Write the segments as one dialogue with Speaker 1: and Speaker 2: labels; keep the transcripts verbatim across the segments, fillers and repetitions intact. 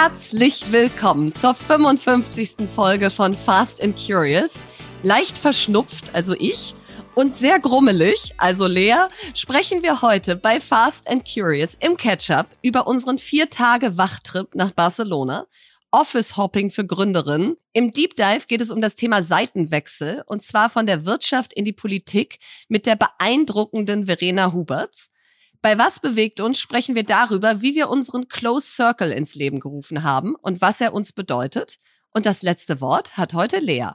Speaker 1: Herzlich willkommen zur fünfundfünfzigsten Folge von Fast and Curious. Leicht verschnupft, also ich, und sehr grummelig, also Lea, sprechen wir heute bei Fast and Curious im Catch-up über unseren vier Tage Wachtrip nach Barcelona, Office-Hopping für Gründerinnen. Im Deep Dive geht es um das Thema Seitenwechsel, und zwar von der Wirtschaft in die Politik mit der beeindruckenden Verena Huberts. Bei Was bewegt uns sprechen wir darüber, wie wir unseren Close Circle ins Leben gerufen haben und was er uns bedeutet. Und das letzte Wort hat heute Lea.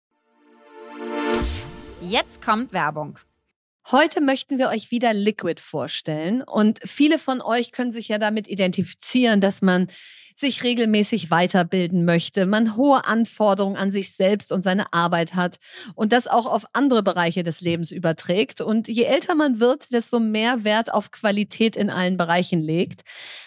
Speaker 2: Jetzt kommt Werbung.
Speaker 1: Heute möchten wir euch wieder Liquid vorstellen. Und viele von euch können sich ja damit identifizieren, dass man sich regelmäßig weiterbilden möchte, man hohe Anforderungen an sich selbst und seine Arbeit hat und das auch auf andere Bereiche des Lebens überträgt. Und je älter man wird, desto mehr Wert auf Qualität in allen Bereichen legt.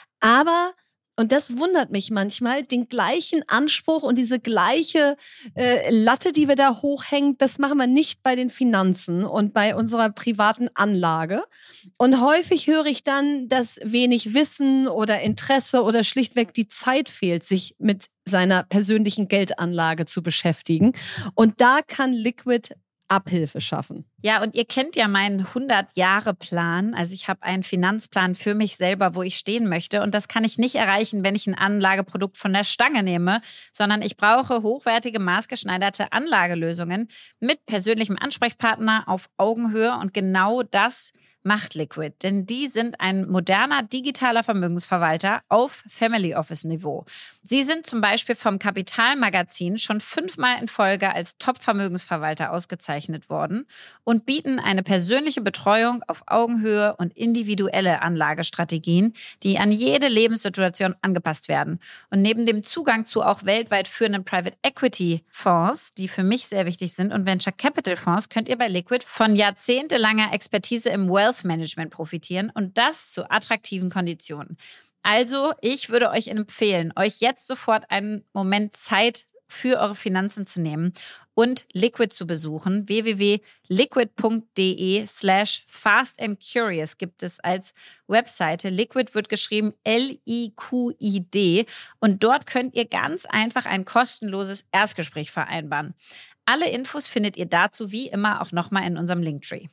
Speaker 1: Aber, und das wundert mich manchmal, den gleichen Anspruch und diese gleiche äh, Latte, die wir da hochhängen, das machen wir nicht bei den Finanzen und bei unserer privaten Anlage. Und häufig höre ich dann, dass wenig Wissen oder Interesse oder schlichtweg die Zeit fehlt, sich mit seiner persönlichen Geldanlage zu beschäftigen. Und da kann Liquid Abhilfe schaffen.
Speaker 2: Ja, und ihr kennt ja meinen hundert-Jahre-Plan. Also ich habe einen Finanzplan für mich selber, wo ich stehen möchte. Und das kann ich nicht erreichen, wenn ich ein Anlageprodukt von der Stange nehme, sondern ich brauche hochwertige, maßgeschneiderte Anlagelösungen mit persönlichem Ansprechpartner auf Augenhöhe. Und genau das macht Liquid, denn die sind ein moderner digitaler Vermögensverwalter auf Family Office Niveau. Sie sind zum Beispiel vom Kapital-Magazin schon fünfmal in Folge als Top-Vermögensverwalter ausgezeichnet worden und bieten eine persönliche Betreuung auf Augenhöhe und individuelle Anlagestrategien, die an jede Lebenssituation angepasst werden. Und neben dem Zugang zu auch weltweit führenden Private Equity Fonds, die für mich sehr wichtig sind, und Venture Capital Fonds, könnt ihr bei Liquid von jahrzehntelanger Expertise im Wealth Management profitieren und das zu attraktiven Konditionen. Also, ich würde euch empfehlen, euch jetzt sofort einen Moment Zeit für eure Finanzen zu nehmen und Liquid zu besuchen. w w w punkt liquid punkt d e slash fast and curious gibt es als Webseite. Liquid wird geschrieben L I Q I D und dort könnt ihr ganz einfach ein kostenloses Erstgespräch vereinbaren. Alle Infos findet ihr dazu wie immer auch nochmal in unserem Linktree.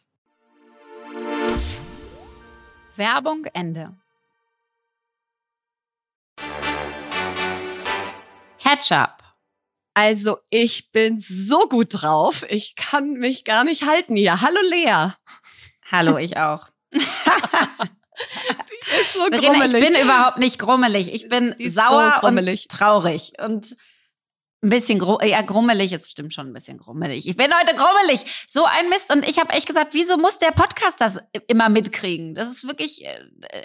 Speaker 2: Werbung Ende. Catch-up.
Speaker 1: Also ich bin so gut drauf, ich kann mich gar nicht halten hier. Hallo Lea.
Speaker 2: Hallo, ich auch.
Speaker 1: Die ist so
Speaker 2: Verena,
Speaker 1: grummelig.
Speaker 2: ich bin überhaupt nicht grummelig. Ich bin sauer
Speaker 1: so grummelig.
Speaker 2: und traurig und ein bisschen gru- ja, grummelig, es stimmt schon ein bisschen grummelig. Ich bin heute grummelig. So ein Mist. Und ich habe echt gesagt, wieso muss der Podcast das immer mitkriegen? Das ist wirklich, äh,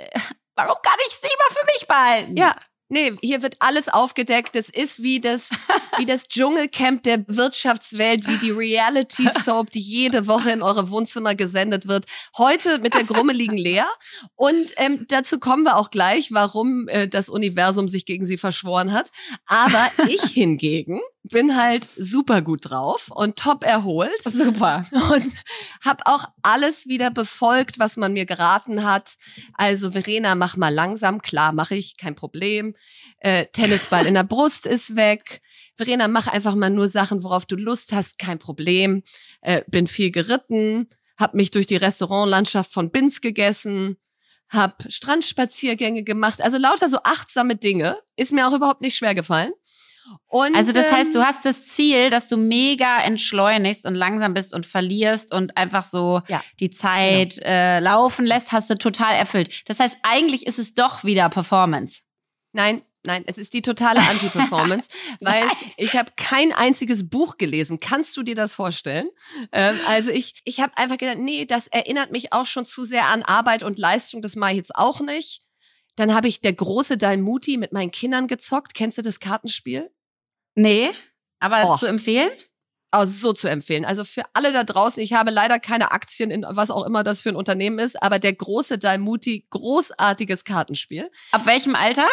Speaker 2: warum kann ich es nicht mal für mich behalten?
Speaker 1: Ja, nee, hier wird alles aufgedeckt. Es ist wie das, wie das Dschungelcamp der Wirtschaftswelt, wie die Reality-Soap, die jede Woche in eure Wohnzimmer gesendet wird. Heute mit der grummeligen Lea. Und ähm, dazu kommen wir auch gleich, warum äh, das Universum sich gegen sie verschworen hat. Aber ich hingegen bin halt super gut drauf und top erholt.
Speaker 2: Super.
Speaker 1: Und habe auch alles wieder befolgt, was man mir geraten hat. Also Verena, mach mal langsam. Klar, mache ich, kein Problem. Äh, Tennisball in der Brust ist weg. Verena, mach einfach mal nur Sachen, worauf du Lust hast, kein Problem. Äh, bin viel geritten, hab mich durch die Restaurantlandschaft von Binz gegessen, hab Strandspaziergänge gemacht. Also lauter so achtsame Dinge. Ist mir auch überhaupt nicht schwer gefallen. Und,
Speaker 2: also das
Speaker 1: ähm,
Speaker 2: heißt, du hast das Ziel, dass du mega entschleunigst und langsam bist und verlierst und einfach so
Speaker 1: ja,
Speaker 2: die Zeit genau. äh, laufen lässt, hast du total erfüllt. Das heißt, eigentlich ist es doch wieder Performance.
Speaker 1: Nein, nein, es ist die totale Anti-Performance, weil ich habe kein einziges Buch gelesen. Kannst du dir das vorstellen? Ähm, also ich ich habe einfach gedacht, nee, das erinnert mich auch schon zu sehr an Arbeit und Leistung, das mache ich jetzt auch nicht. Dann habe ich Der große Dalmuti mit meinen Kindern gezockt. Kennst du das Kartenspiel?
Speaker 2: Nee, aber
Speaker 1: Oh.
Speaker 2: zu empfehlen?
Speaker 1: Also so zu empfehlen. Also für alle da draußen, ich habe leider keine Aktien in was auch immer das für ein Unternehmen ist, aber Der große Dalmuti, großartiges Kartenspiel.
Speaker 2: Ab welchem Alter?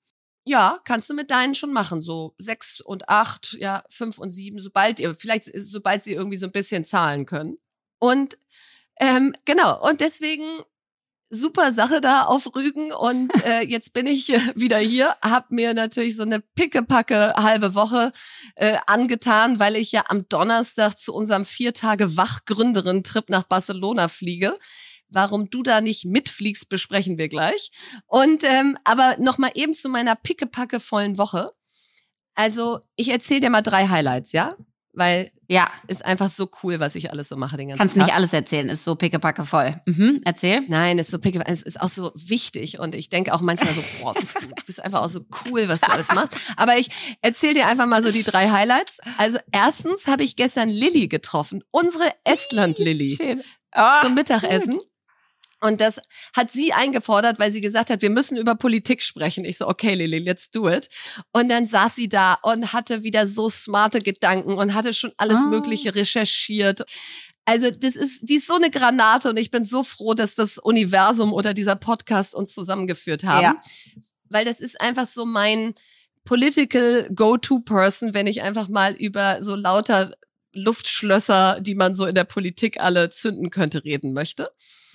Speaker 1: Ja, kannst du mit deinen schon machen, so sechs und acht, ja, fünf und sieben, sobald ihr, vielleicht sobald sie irgendwie so ein bisschen zahlen können. Und ähm, genau, und deswegen super Sache da auf Rügen und äh, jetzt bin ich äh, wieder hier, hab mir natürlich so eine pickepacke halbe Woche äh, angetan, weil ich ja am Donnerstag zu unserem vier Tage Wach-Gründerin-Trip nach Barcelona fliege. Warum du da nicht mitfliegst, besprechen wir gleich. Und ähm, aber nochmal eben zu meiner pickepacke vollen Woche. Also ich erzähle dir mal drei Highlights, ja? Weil
Speaker 2: ja,
Speaker 1: ist einfach so cool, was ich alles so mache den ganzen
Speaker 2: Kannst
Speaker 1: Tag.
Speaker 2: Kannst nicht alles erzählen, ist so pickepacke voll. Mhm, erzähl.
Speaker 1: Nein, ist so pickepacke, es ist auch so wichtig und ich denke auch manchmal so, boah, bist du bist einfach auch so cool, was du alles machst. Aber ich erzähle dir einfach mal so die drei Highlights. Also erstens habe ich gestern Lilly getroffen, unsere Estland-Lilly,
Speaker 2: Schön. Oh,
Speaker 1: zum Mittagessen.
Speaker 2: Gut.
Speaker 1: Und das hat sie eingefordert, weil sie gesagt hat, wir müssen über Politik sprechen. Ich so, okay, Lilly, let's do it. Und dann saß sie da und hatte wieder so smarte Gedanken und hatte schon alles
Speaker 2: oh.
Speaker 1: Mögliche recherchiert. Also das ist, die ist so eine Granate und ich bin so froh, dass das Universum oder dieser Podcast uns zusammengeführt haben. Ja. Weil das ist einfach so mein political go-to-person, wenn ich einfach mal über so lauter Luftschlösser, die man so in der Politik alle zünden könnte, reden möchte.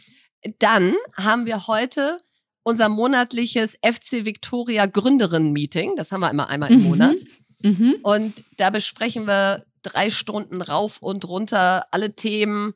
Speaker 1: Dann haben wir heute unser monatliches F C Viktoria Gründerinnen-Meeting. Das haben wir immer einmal im Monat.
Speaker 2: Mhm.
Speaker 1: Und da besprechen wir drei Stunden rauf und runter alle Themen.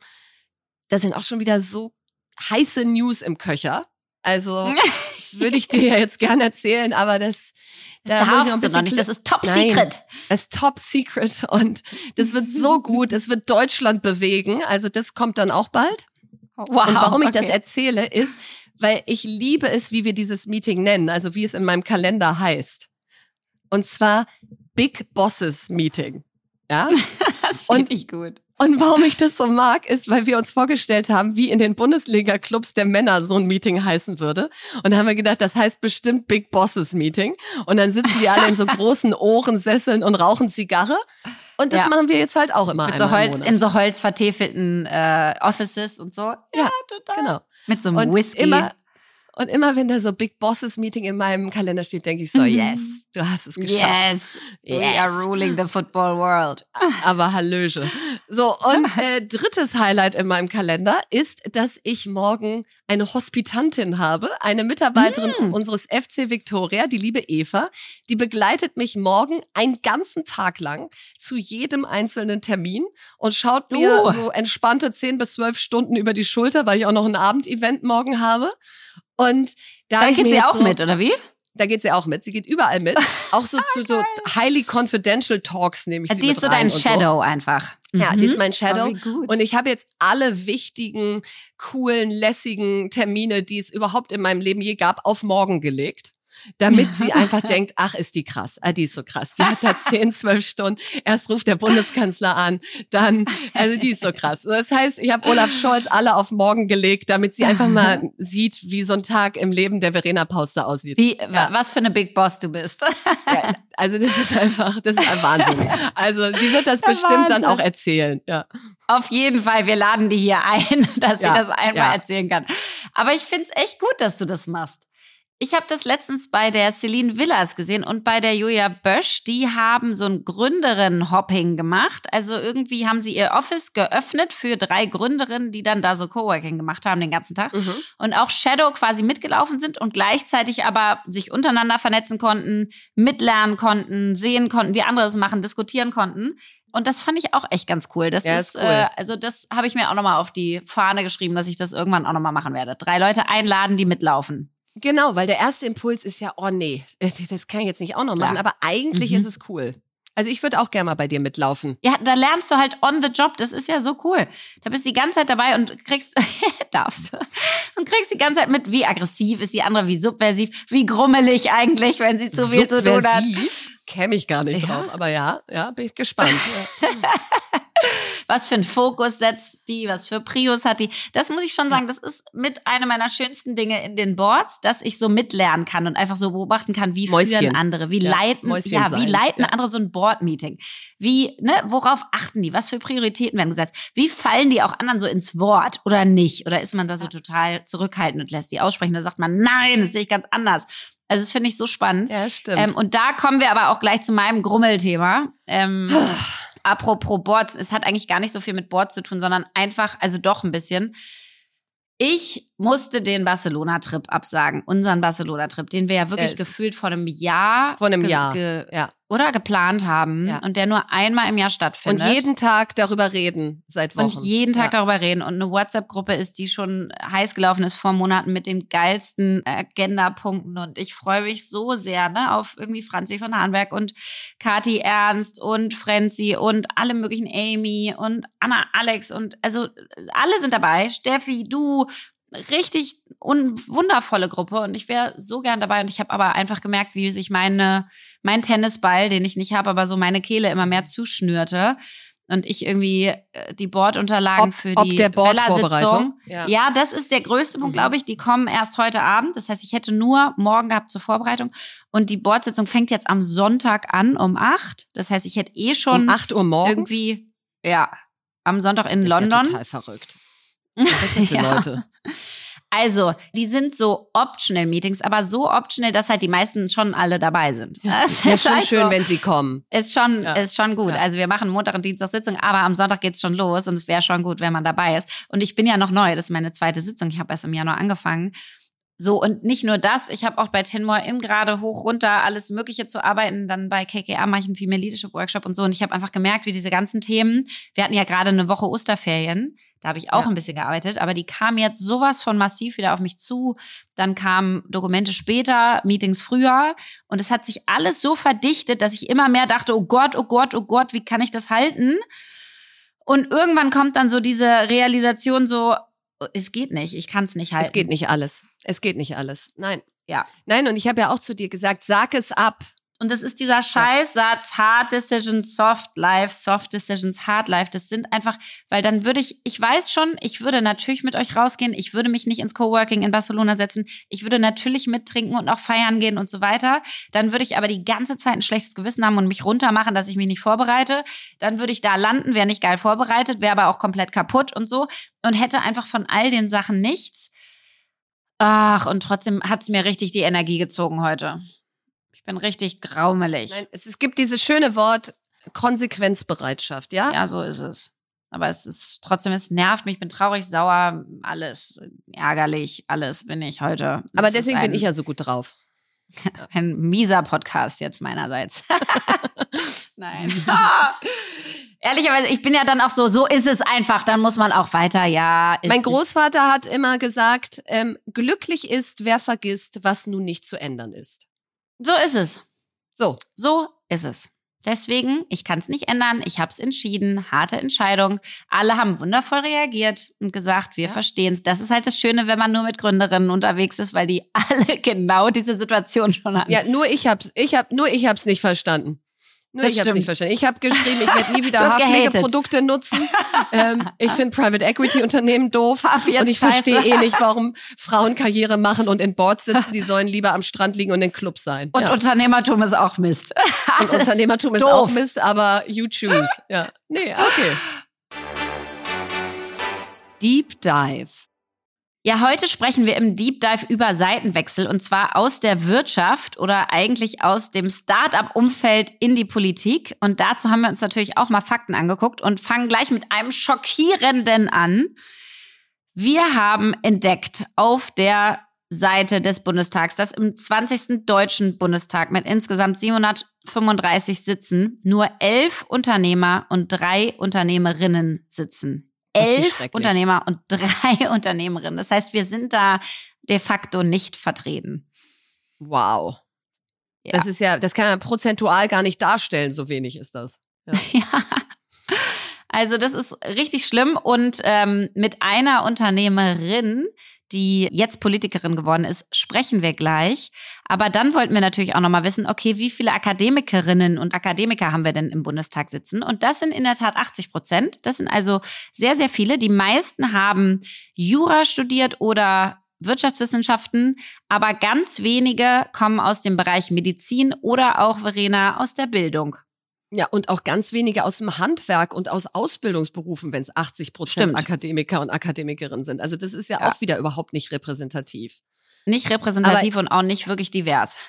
Speaker 1: Da sind auch schon wieder so heiße News im Köcher. Also, das würde ich dir ja jetzt gerne erzählen, aber das,
Speaker 2: da darfst noch, ein bisschen du noch nicht. Das ist top
Speaker 1: Nein,
Speaker 2: secret.
Speaker 1: Das ist top secret und das wird so gut. Das wird Deutschland bewegen. Also, das kommt dann auch bald.
Speaker 2: Wow,
Speaker 1: und warum ich
Speaker 2: okay.
Speaker 1: das erzähle, ist, weil ich liebe es, wie wir dieses Meeting nennen, also wie es in meinem Kalender heißt. Und zwar Big Bosses Meeting. Ja?
Speaker 2: Das finde ich gut.
Speaker 1: Und warum ich das so mag, ist, weil wir uns vorgestellt haben, wie in den Bundesliga-Clubs der Männer so ein Meeting heißen würde. Und da haben wir gedacht, das heißt bestimmt Big Bosses Meeting. Und dann sitzen die alle in so großen Ohrensesseln und rauchen Zigarre. Und das ja. machen wir jetzt halt auch immer
Speaker 2: Mit
Speaker 1: einmal
Speaker 2: so Holz,
Speaker 1: im Monat.
Speaker 2: In so holzvertäfelten äh, Offices und so. Ja,
Speaker 1: ja
Speaker 2: total.
Speaker 1: Genau.
Speaker 2: Mit so einem
Speaker 1: und
Speaker 2: Whisky.
Speaker 1: Immer, und immer, wenn da so Big Bosses Meeting in meinem Kalender steht, denke ich so, yes, du hast es geschafft.
Speaker 2: Yes, yes. We are ruling the football world.
Speaker 1: Aber Hallöche. So, und äh, drittes Highlight in meinem Kalender ist, dass ich morgen eine Hospitantin habe, eine Mitarbeiterin mm. unseres F C Viktoria, die liebe Eva, die begleitet mich morgen einen ganzen Tag lang zu jedem einzelnen Termin und schaut mir uh. so entspannte zehn bis zwölf Stunden über die Schulter, weil ich auch noch ein Abendevent morgen habe. Und da,
Speaker 2: da geht sie auch
Speaker 1: so,
Speaker 2: mit, oder wie?
Speaker 1: Da geht sie auch mit. Sie geht überall mit. Auch so zu so highly confidential Talks nehme ich sie
Speaker 2: die
Speaker 1: mit
Speaker 2: ist so dein
Speaker 1: so.
Speaker 2: Shadow einfach.
Speaker 1: Ja,
Speaker 2: mhm.
Speaker 1: die ist mein Shadow.
Speaker 2: Oh,
Speaker 1: und ich habe jetzt alle wichtigen, coolen, lässigen Termine, die es überhaupt in meinem Leben je gab, auf morgen gelegt. Damit sie einfach denkt, ach, ist die krass. Ah, die ist so krass. Die hat da zehn, zwölf Stunden. Erst ruft der Bundeskanzler an, dann, also die ist so krass. Das heißt, ich habe Olaf Scholz alle auf morgen gelegt, damit sie einfach mal sieht, wie so ein Tag im Leben der Verena Pauster aussieht.
Speaker 2: Wie, ja. Was für eine Big Boss du bist.
Speaker 1: Ja, also das ist einfach, das ist ein Wahnsinn. Also sie wird das bestimmt Wahnsinn. Dann auch erzählen. Ja.
Speaker 2: Auf jeden Fall, wir laden die hier ein, dass ja, sie das einmal ja. erzählen kann. Aber ich find's echt gut, dass du das machst. Ich habe das letztens bei der Celine Villas gesehen und bei der Julia Bösch. Die haben so ein Gründerinnen-Hopping gemacht. Also irgendwie haben sie ihr Office geöffnet für drei Gründerinnen, die dann da so Coworking gemacht haben den ganzen Tag. Mhm. Und auch Shadow quasi mitgelaufen sind und gleichzeitig aber sich untereinander vernetzen konnten, mitlernen konnten, sehen konnten, wie andere es machen, diskutieren konnten. Und das fand ich auch echt ganz cool. Das ja, ist, ist cool. äh, also das habe ich mir auch nochmal auf die Fahne geschrieben, dass ich das irgendwann auch nochmal machen werde. Drei Leute einladen, die mitlaufen.
Speaker 1: Genau, weil der erste Impuls ist ja, oh nee, das kann ich jetzt nicht auch noch machen, ja. aber eigentlich mhm. ist es cool. Also ich würde auch gerne mal bei dir mitlaufen.
Speaker 2: Ja, da lernst du halt on the job, das ist ja so cool. Da bist du die ganze Zeit dabei und kriegst, darfst du, und kriegst die ganze Zeit mit, wie aggressiv ist die andere, wie subversiv, wie grummelig eigentlich, wenn sie zu viel zu tun hat.
Speaker 1: Käme ich gar nicht ja. drauf, aber ja, ja, bin ich gespannt. Ja.
Speaker 2: Was für einen Fokus setzt die, was für Prios hat die. Das muss ich schon sagen, das ist mit einer meiner schönsten Dinge in den Boards, dass ich so mitlernen kann und einfach so beobachten kann, wie Mäuschen. führen andere, wie ja, leiten, Mäuschen ja, wie leiten ja. andere so ein Board-Meeting. Wie, ne, worauf achten die? Was für Prioritäten werden gesetzt? Wie fallen die auch anderen so ins Wort oder nicht? Oder ist man da so ja. total zurückhaltend und lässt die aussprechen? Da sagt man, nein, das sehe ich ganz anders. Also das finde ich so spannend.
Speaker 1: Ja, stimmt.
Speaker 2: Ähm, und da kommen wir aber auch gleich zu meinem Grummelthema. Ähm, apropos Boards, es hat eigentlich gar nicht so viel mit Boards zu tun, sondern einfach, also doch ein bisschen. Ich musste den Barcelona-Trip absagen, unseren Barcelona-Trip, den wir ja wirklich
Speaker 1: es
Speaker 2: gefühlt vor einem Jahr,
Speaker 1: vor einem
Speaker 2: ge-
Speaker 1: Jahr.
Speaker 2: Ge-
Speaker 1: Ja.
Speaker 2: oder geplant haben
Speaker 1: Ja.
Speaker 2: und der nur einmal im Jahr stattfindet.
Speaker 1: Und jeden Tag darüber reden seit Wochen.
Speaker 2: Und jeden Tag
Speaker 1: ja.
Speaker 2: darüber reden. Und eine WhatsApp-Gruppe ist, die schon heiß gelaufen ist vor Monaten mit den geilsten Agenda-Punkten. Und ich freue mich so sehr, ne, auf irgendwie Franzi von Hahnberg und Kathi Ernst und Frenzi und alle möglichen Amy und Anna Alex und also alle sind dabei. Steffi, du, richtig un- wundervolle Gruppe und ich wäre so gern dabei und ich habe aber einfach gemerkt, wie sich meine mein Tennisball, den ich nicht habe, aber so meine Kehle immer mehr zuschnürte und ich irgendwie äh, die Bordunterlagen
Speaker 1: ob,
Speaker 2: für
Speaker 1: ob
Speaker 2: die
Speaker 1: der Boardvorbereitung.
Speaker 2: Vella-Sitzung.
Speaker 1: Ja.
Speaker 2: Ja, das ist der größte Punkt,
Speaker 1: Mhm.
Speaker 2: glaube ich. Die kommen erst heute Abend. Das heißt, ich hätte nur morgen gehabt zur Vorbereitung und die Boardsitzung fängt jetzt am Sonntag an um acht. Das heißt, ich hätte eh schon
Speaker 1: Um acht Uhr morgens?
Speaker 2: irgendwie, ja, am Sonntag in
Speaker 1: das ist
Speaker 2: London.
Speaker 1: Ja total verrückt. Was ist denn für
Speaker 2: Ja.
Speaker 1: Leute?
Speaker 2: Also, die sind so optional Meetings, aber so optional, dass halt die meisten schon alle dabei sind. Das
Speaker 1: Ja,
Speaker 2: ist
Speaker 1: schon
Speaker 2: halt
Speaker 1: schön,
Speaker 2: so.
Speaker 1: wenn sie kommen.
Speaker 2: Ist schon,
Speaker 1: Ja.
Speaker 2: ist schon gut.
Speaker 1: Ja.
Speaker 2: Also wir machen Montag und Dienstag Sitzung, aber am Sonntag geht's schon los und es wäre schon gut, wenn man dabei ist. Und ich bin ja noch neu, das ist meine zweite Sitzung. Ich habe erst im Januar angefangen. So, und nicht nur das, ich habe auch bei Tenmore in gerade hoch, runter, alles Mögliche zu arbeiten. Dann bei K K A mache ich einen Female Leadership Workshop und so. Und ich habe einfach gemerkt, wie diese ganzen Themen, wir hatten ja gerade eine Woche Osterferien, da habe ich auch
Speaker 1: Ja.
Speaker 2: ein bisschen gearbeitet, aber die kamen jetzt sowas von massiv wieder auf mich zu. Dann kamen Dokumente später, Meetings früher. Und es hat sich alles so verdichtet, dass ich immer mehr dachte, oh Gott, oh Gott, oh Gott, wie kann ich das halten? Und irgendwann kommt dann so diese Realisation so, es geht nicht, ich kann es nicht halten.
Speaker 1: Es geht nicht alles. Es geht nicht alles. Nein.
Speaker 2: Ja.
Speaker 1: Nein, und ich habe ja auch zu dir gesagt, sag es ab.
Speaker 2: Und das ist dieser Scheißsatz, Hard Decisions, Soft Life, Soft Decisions, Hard Life. Das sind einfach, weil dann würde ich, ich weiß schon, ich würde natürlich mit euch rausgehen, ich würde mich nicht ins Coworking in Barcelona setzen, ich würde natürlich mittrinken und auch feiern gehen und so weiter. Dann würde ich aber die ganze Zeit ein schlechtes Gewissen haben und mich runtermachen, dass ich mich nicht vorbereite. Dann würde ich da landen, wäre nicht geil vorbereitet, wäre aber auch komplett kaputt und so und hätte einfach von all den Sachen nichts. Ach, und trotzdem hat's mir richtig die Energie gezogen heute. Ich bin richtig graumelig.
Speaker 1: Nein, es, es gibt dieses schöne Wort Konsequenzbereitschaft, ja?
Speaker 2: Ja, so ist es. Aber es ist trotzdem, es nervt mich, ich bin traurig, sauer, alles ärgerlich, alles bin ich heute.
Speaker 1: Aber
Speaker 2: Das
Speaker 1: deswegen
Speaker 2: ist ein,
Speaker 1: bin ich ja so gut drauf.
Speaker 2: ein mieser Podcast jetzt meinerseits. Nein. Ehrlicherweise, ich bin ja dann auch so, so ist es einfach, dann muss man auch weiter, ja.
Speaker 1: Mein
Speaker 2: ist,
Speaker 1: Großvater hat immer gesagt, ähm, glücklich ist, wer vergisst, was nun nicht zu ändern ist.
Speaker 2: So ist es.
Speaker 1: So.
Speaker 2: So ist es. Deswegen, ich kann es nicht ändern, ich habe es entschieden, harte Entscheidung. Alle haben wundervoll reagiert und gesagt, wir
Speaker 1: Ja.
Speaker 2: verstehen es. Das ist halt das Schöne, wenn man nur mit Gründerinnen unterwegs ist, weil die alle genau diese Situation schon hatten.
Speaker 1: Ja, nur ich hab's, ich hab, nur ich hab's nicht verstanden. Nur
Speaker 2: Das
Speaker 1: ich hab's
Speaker 2: stimmt.
Speaker 1: nicht verstanden. Ich habe geschrieben, ich werde nie wieder
Speaker 2: Du hast gehatet.
Speaker 1: Haarpflegeprodukte nutzen. ähm, ich finde Private Equity Unternehmen doof.
Speaker 2: Ab jetzt
Speaker 1: Und ich
Speaker 2: scheiße.
Speaker 1: verstehe eh nicht, warum Frauen Karriere machen und in Boards sitzen. Die sollen lieber am Strand liegen und in Clubs sein.
Speaker 2: Und
Speaker 1: ja.
Speaker 2: Unternehmertum ist auch Mist.
Speaker 1: Und Unternehmertum ist
Speaker 2: doof.
Speaker 1: auch Mist, aber you choose. Ja. Nee, okay. Deep Dive.
Speaker 2: Ja, heute sprechen wir im Deep Dive über Seitenwechsel und zwar aus der Wirtschaft oder eigentlich aus dem Start-up-Umfeld in die Politik. Und dazu haben wir uns natürlich auch mal Fakten angeguckt und fangen gleich mit einem schockierenden an. Wir haben entdeckt auf der Seite des Bundestags, dass im zwanzigsten Deutschen Bundestag mit insgesamt siebenhundertfünfunddreißig Sitzen nur elf Unternehmer und drei Unternehmerinnen sitzen. Elf Unternehmer und drei Unternehmerinnen. Das heißt, wir sind da de facto nicht vertreten.
Speaker 1: Wow.
Speaker 2: Ja.
Speaker 1: Das ist ja, das kann man prozentual gar nicht darstellen, so wenig ist das. Ja.
Speaker 2: Ja. Also das ist richtig schlimm und ähm, mit einer Unternehmerin, die jetzt Politikerin geworden ist, sprechen wir gleich. Aber dann wollten wir natürlich auch nochmal wissen, okay, wie viele Akademikerinnen und Akademiker haben wir denn im Bundestag sitzen? Und das sind in der Tat achtzig Prozent. Das sind also sehr, sehr viele. Die meisten haben Jura studiert oder Wirtschaftswissenschaften, aber ganz wenige kommen aus dem Bereich Medizin oder auch, Verena, aus der Bildung.
Speaker 1: Ja, und auch ganz wenige aus dem Handwerk und aus Ausbildungsberufen, wenn es achtzig Prozent
Speaker 2: Stimmt.
Speaker 1: Akademiker und Akademikerinnen sind. Also das ist ja,
Speaker 2: Ja.
Speaker 1: auch wieder überhaupt nicht repräsentativ.
Speaker 2: Nicht repräsentativ und auch nicht wirklich divers.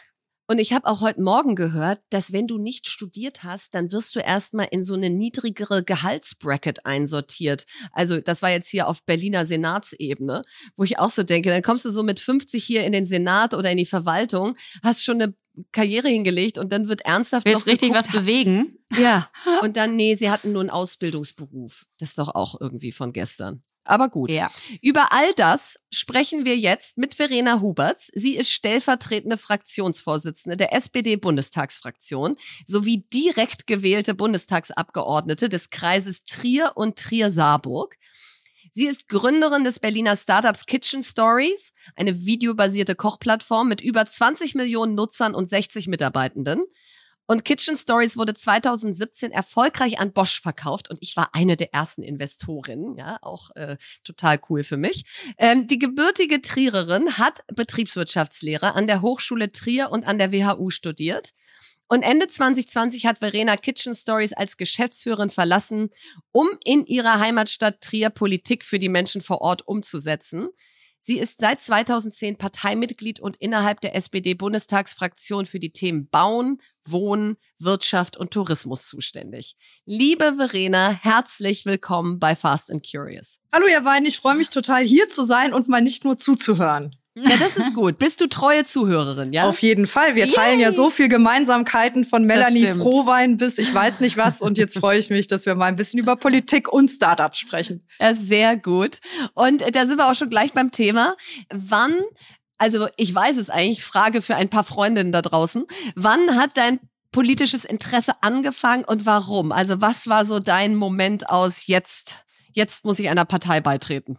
Speaker 1: Und ich habe auch heute Morgen gehört, dass wenn du nicht studiert hast, dann wirst du erstmal in so eine niedrigere Gehaltsbracket einsortiert. Also das war jetzt hier auf Berliner Senatsebene, wo ich auch so denke, dann kommst du so mit fünfzig hier in den Senat oder in die Verwaltung, hast schon eine Karriere hingelegt und dann wird ernsthaft
Speaker 2: Willst
Speaker 1: noch
Speaker 2: richtig
Speaker 1: geguckt,
Speaker 2: was bewegen?
Speaker 1: Ja, und dann, nee, sie hatten nur einen Ausbildungsberuf. Das ist doch auch irgendwie von gestern. Aber gut.
Speaker 2: Ja.
Speaker 1: Über all das sprechen wir jetzt mit Verena Huberts. Sie ist stellvertretende Fraktionsvorsitzende der S P D-Bundestagsfraktion sowie direkt gewählte Bundestagsabgeordnete des Kreises Trier und Trier-Saarburg. Sie ist Gründerin des Berliner Startups Kitchen Stories, eine videobasierte Kochplattform mit über zwanzig Millionen Nutzern und sechzig Mitarbeitenden. Und Kitchen Stories wurde zweitausendsiebzehn erfolgreich an Bosch verkauft und ich war eine der ersten Investorinnen, ja, auch äh, total cool für mich. Ähm, die gebürtige Triererin hat Betriebswirtschaftslehre an der Hochschule Trier und an der W H U studiert. Und Ende zwanzig zwanzig hat Verena Kitchen Stories als Geschäftsführerin verlassen, um in ihrer Heimatstadt Trier Politik für die Menschen vor Ort umzusetzen. Sie ist seit zweitausendzehn Parteimitglied und innerhalb der S P D-Bundestagsfraktion für die Themen Bauen, Wohnen, Wirtschaft und Tourismus zuständig. Liebe Verena, herzlich willkommen bei Fast and Curious.
Speaker 3: Hallo ihr beiden, ich freue mich total hier zu sein und mal nicht nur zuzuhören.
Speaker 1: Ja, das ist gut. Bist du treue Zuhörerin, ja?
Speaker 3: Auf jeden Fall. Wir teilen Yay. ja so viel Gemeinsamkeiten von Melanie Frohwein bis ich weiß nicht was. Und jetzt freue ich mich, dass wir mal ein bisschen über Politik und Startups sprechen.
Speaker 1: Ja, sehr gut. Und da sind wir auch schon gleich beim Thema. Wann, also ich weiß es eigentlich, Frage für ein paar Freundinnen da draußen. Wann hat dein politisches Interesse angefangen und warum? Also was war so dein Moment aus jetzt, jetzt muss ich einer Partei beitreten?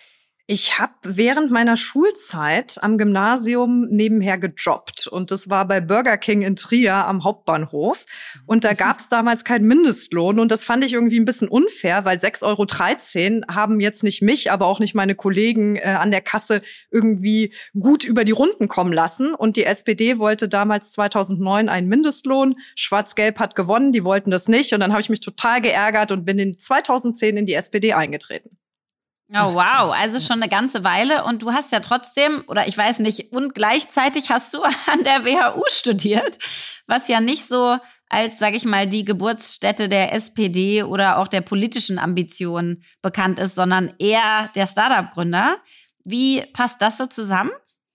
Speaker 3: Ich habe während meiner Schulzeit am Gymnasium nebenher gejobbt und das war bei Burger King in Trier am Hauptbahnhof und da gab es damals keinen Mindestlohn und das fand ich irgendwie ein bisschen unfair, weil sechs Euro dreizehn haben jetzt nicht mich, aber auch nicht meine Kollegen äh, an der Kasse irgendwie gut über die Runden kommen lassen und die S P D wollte damals zweitausendneun einen Mindestlohn, Schwarz-Gelb hat gewonnen, die wollten das nicht und dann habe ich mich total geärgert und bin in zweitausendzehn in die S P D eingetreten.
Speaker 2: Oh wow, also schon eine ganze Weile und du hast ja trotzdem, oder ich weiß nicht, und gleichzeitig hast du an der W H U studiert, was ja nicht so als, sag ich mal, die Geburtsstätte der S P D oder auch der politischen Ambitionen bekannt ist, sondern eher der Startup-Gründer. Wie passt das so zusammen?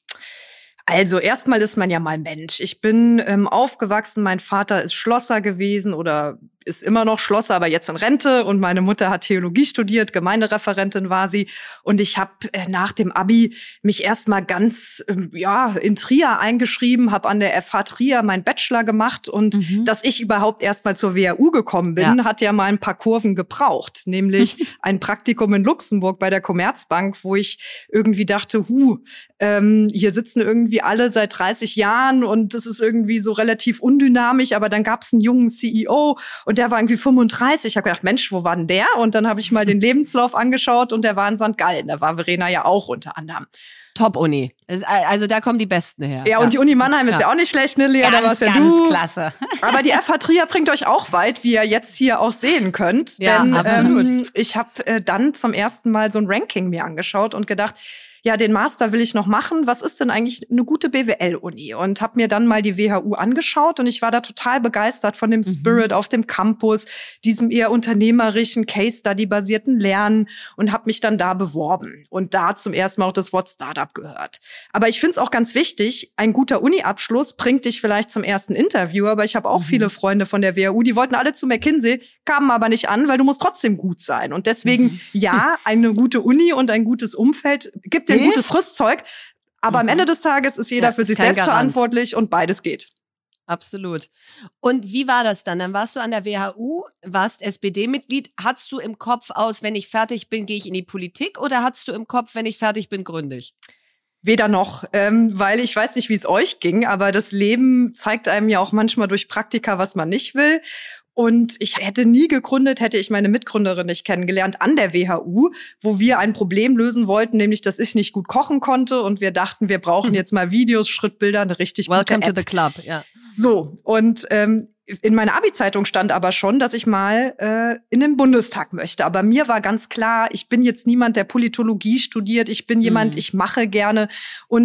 Speaker 3: Also erstmal ist man ja mal Mensch. Ich bin ähm, aufgewachsen, mein Vater ist Schlosser gewesen oder ist immer noch Schlosser, aber jetzt in Rente und meine Mutter hat Theologie studiert, Gemeindereferentin war sie und ich habe äh, nach dem Abi mich erstmal ganz ähm, ja in Trier eingeschrieben, habe an der F H Trier meinen Bachelor gemacht und mhm. dass ich überhaupt erstmal zur W H U gekommen bin, ja. hat ja mal ein paar Kurven gebraucht, nämlich ein Praktikum in Luxemburg bei der Commerzbank, wo ich irgendwie dachte, hu, ähm, hier sitzen irgendwie alle seit dreißig Jahren und das ist irgendwie so relativ undynamisch, aber dann gab es einen jungen C E O und der war irgendwie fünfunddreißig. Ich habe gedacht, Mensch, wo war denn der? Und dann habe ich mal den Lebenslauf angeschaut und der war in Sankt Gallen. Da war Verena ja auch unter anderem.
Speaker 1: Top-Uni. Also da kommen die Besten her.
Speaker 3: Ja, und ja. die Uni Mannheim ist ja, ja auch nicht schlecht, ne, Lea?
Speaker 2: Ganz,
Speaker 3: da warst ja
Speaker 2: ganz
Speaker 3: du.
Speaker 2: Klasse.
Speaker 3: Aber die F H Trier bringt euch auch weit, wie ihr jetzt hier auch sehen könnt.
Speaker 1: Ja,
Speaker 3: denn
Speaker 1: absolut.
Speaker 3: Ähm, ich habe äh, dann zum ersten Mal so ein Ranking mir angeschaut und gedacht, ja, den Master will ich noch machen. Was ist denn eigentlich eine gute B W L-Uni? Und habe mir dann mal die W H U angeschaut und ich war da total begeistert von dem mhm. Spirit auf dem Campus, diesem eher unternehmerischen, Case-Study-basierten Lernen und habe mich dann da beworben und da zum ersten Mal auch das Wort Startup gehört. Aber ich finde es auch ganz wichtig, ein guter Uni-Abschluss bringt dich vielleicht zum ersten Interview, aber ich habe auch mhm. viele Freunde von der W H U, die wollten alle zu McKinsey, kamen aber nicht an, weil du musst trotzdem gut sein. Und deswegen, mhm. ja, eine gute Uni und ein gutes Umfeld gibt dir ein gutes Rüstzeug, aber mhm. am Ende des Tages ist jeder ja, für sich selbst Garant. verantwortlich und beides geht.
Speaker 1: Absolut. Und wie war das dann? Dann warst du an der W H U, warst S P D-Mitglied. Hattest du im Kopf aus, wenn ich fertig bin, gehe ich in die Politik oder hattest du im Kopf, wenn ich fertig bin, gründe ich?
Speaker 3: Weder noch, ähm, weil ich weiß nicht, wie es euch ging, aber das Leben zeigt einem ja auch manchmal durch Praktika, was man nicht will. Und ich hätte nie gegründet, hätte ich meine Mitgründerin nicht kennengelernt an der W H U, wo wir ein Problem lösen wollten, nämlich, dass ich nicht gut kochen konnte. Und wir dachten, wir brauchen jetzt mal Videos, Schrittbilder, eine richtig gute App.
Speaker 1: Welcome to the club, ja.
Speaker 3: So, und ähm, in meiner Abi-Zeitung stand aber schon, dass ich mal äh, in den Bundestag möchte. Aber mir war ganz klar, ich bin jetzt niemand, der Politologie studiert. Ich bin jemand, mhm. ich mache gerne. Und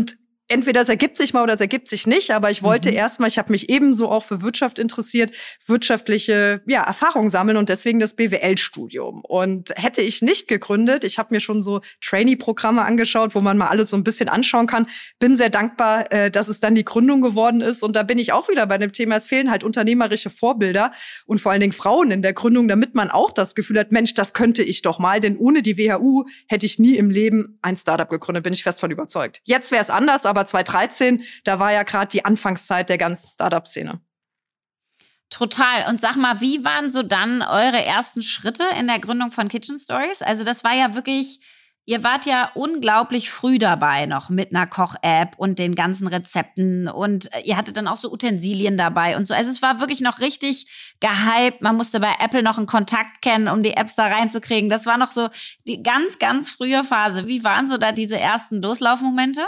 Speaker 3: entweder es ergibt sich mal oder es ergibt sich nicht, aber ich wollte mhm. erstmal, ich habe mich ebenso auch für Wirtschaft interessiert, wirtschaftliche ja, Erfahrung sammeln und deswegen das B W L-Studium. Und hätte ich nicht gegründet, ich habe mir schon so Trainee-Programme angeschaut, wo man mal alles so ein bisschen anschauen kann, bin sehr dankbar, äh, dass es dann die Gründung geworden ist. Und da bin ich auch wieder bei dem Thema, es fehlen halt unternehmerische Vorbilder und vor allen Dingen Frauen in der Gründung, damit man auch das Gefühl hat, Mensch, das könnte ich doch mal, denn ohne die W H U hätte ich nie im Leben ein Startup gegründet, bin ich fest von überzeugt. Jetzt wäre es anders, aber zwanzig dreizehn, da war ja gerade die Anfangszeit der ganzen Startup-Szene.
Speaker 2: Total. Und sag mal, wie waren so dann eure ersten Schritte in der Gründung von Kitchen Stories? Also das war ja wirklich, ihr wart ja unglaublich früh dabei noch mit einer Koch-App und den ganzen Rezepten und ihr hattet dann auch so Utensilien dabei und so. Also es war wirklich noch richtig gehypt. Man musste bei Apple noch einen Kontakt kennen, um die Apps da reinzukriegen. Das war noch so die ganz, ganz frühe Phase. Wie waren so da diese ersten Loslaufmomente?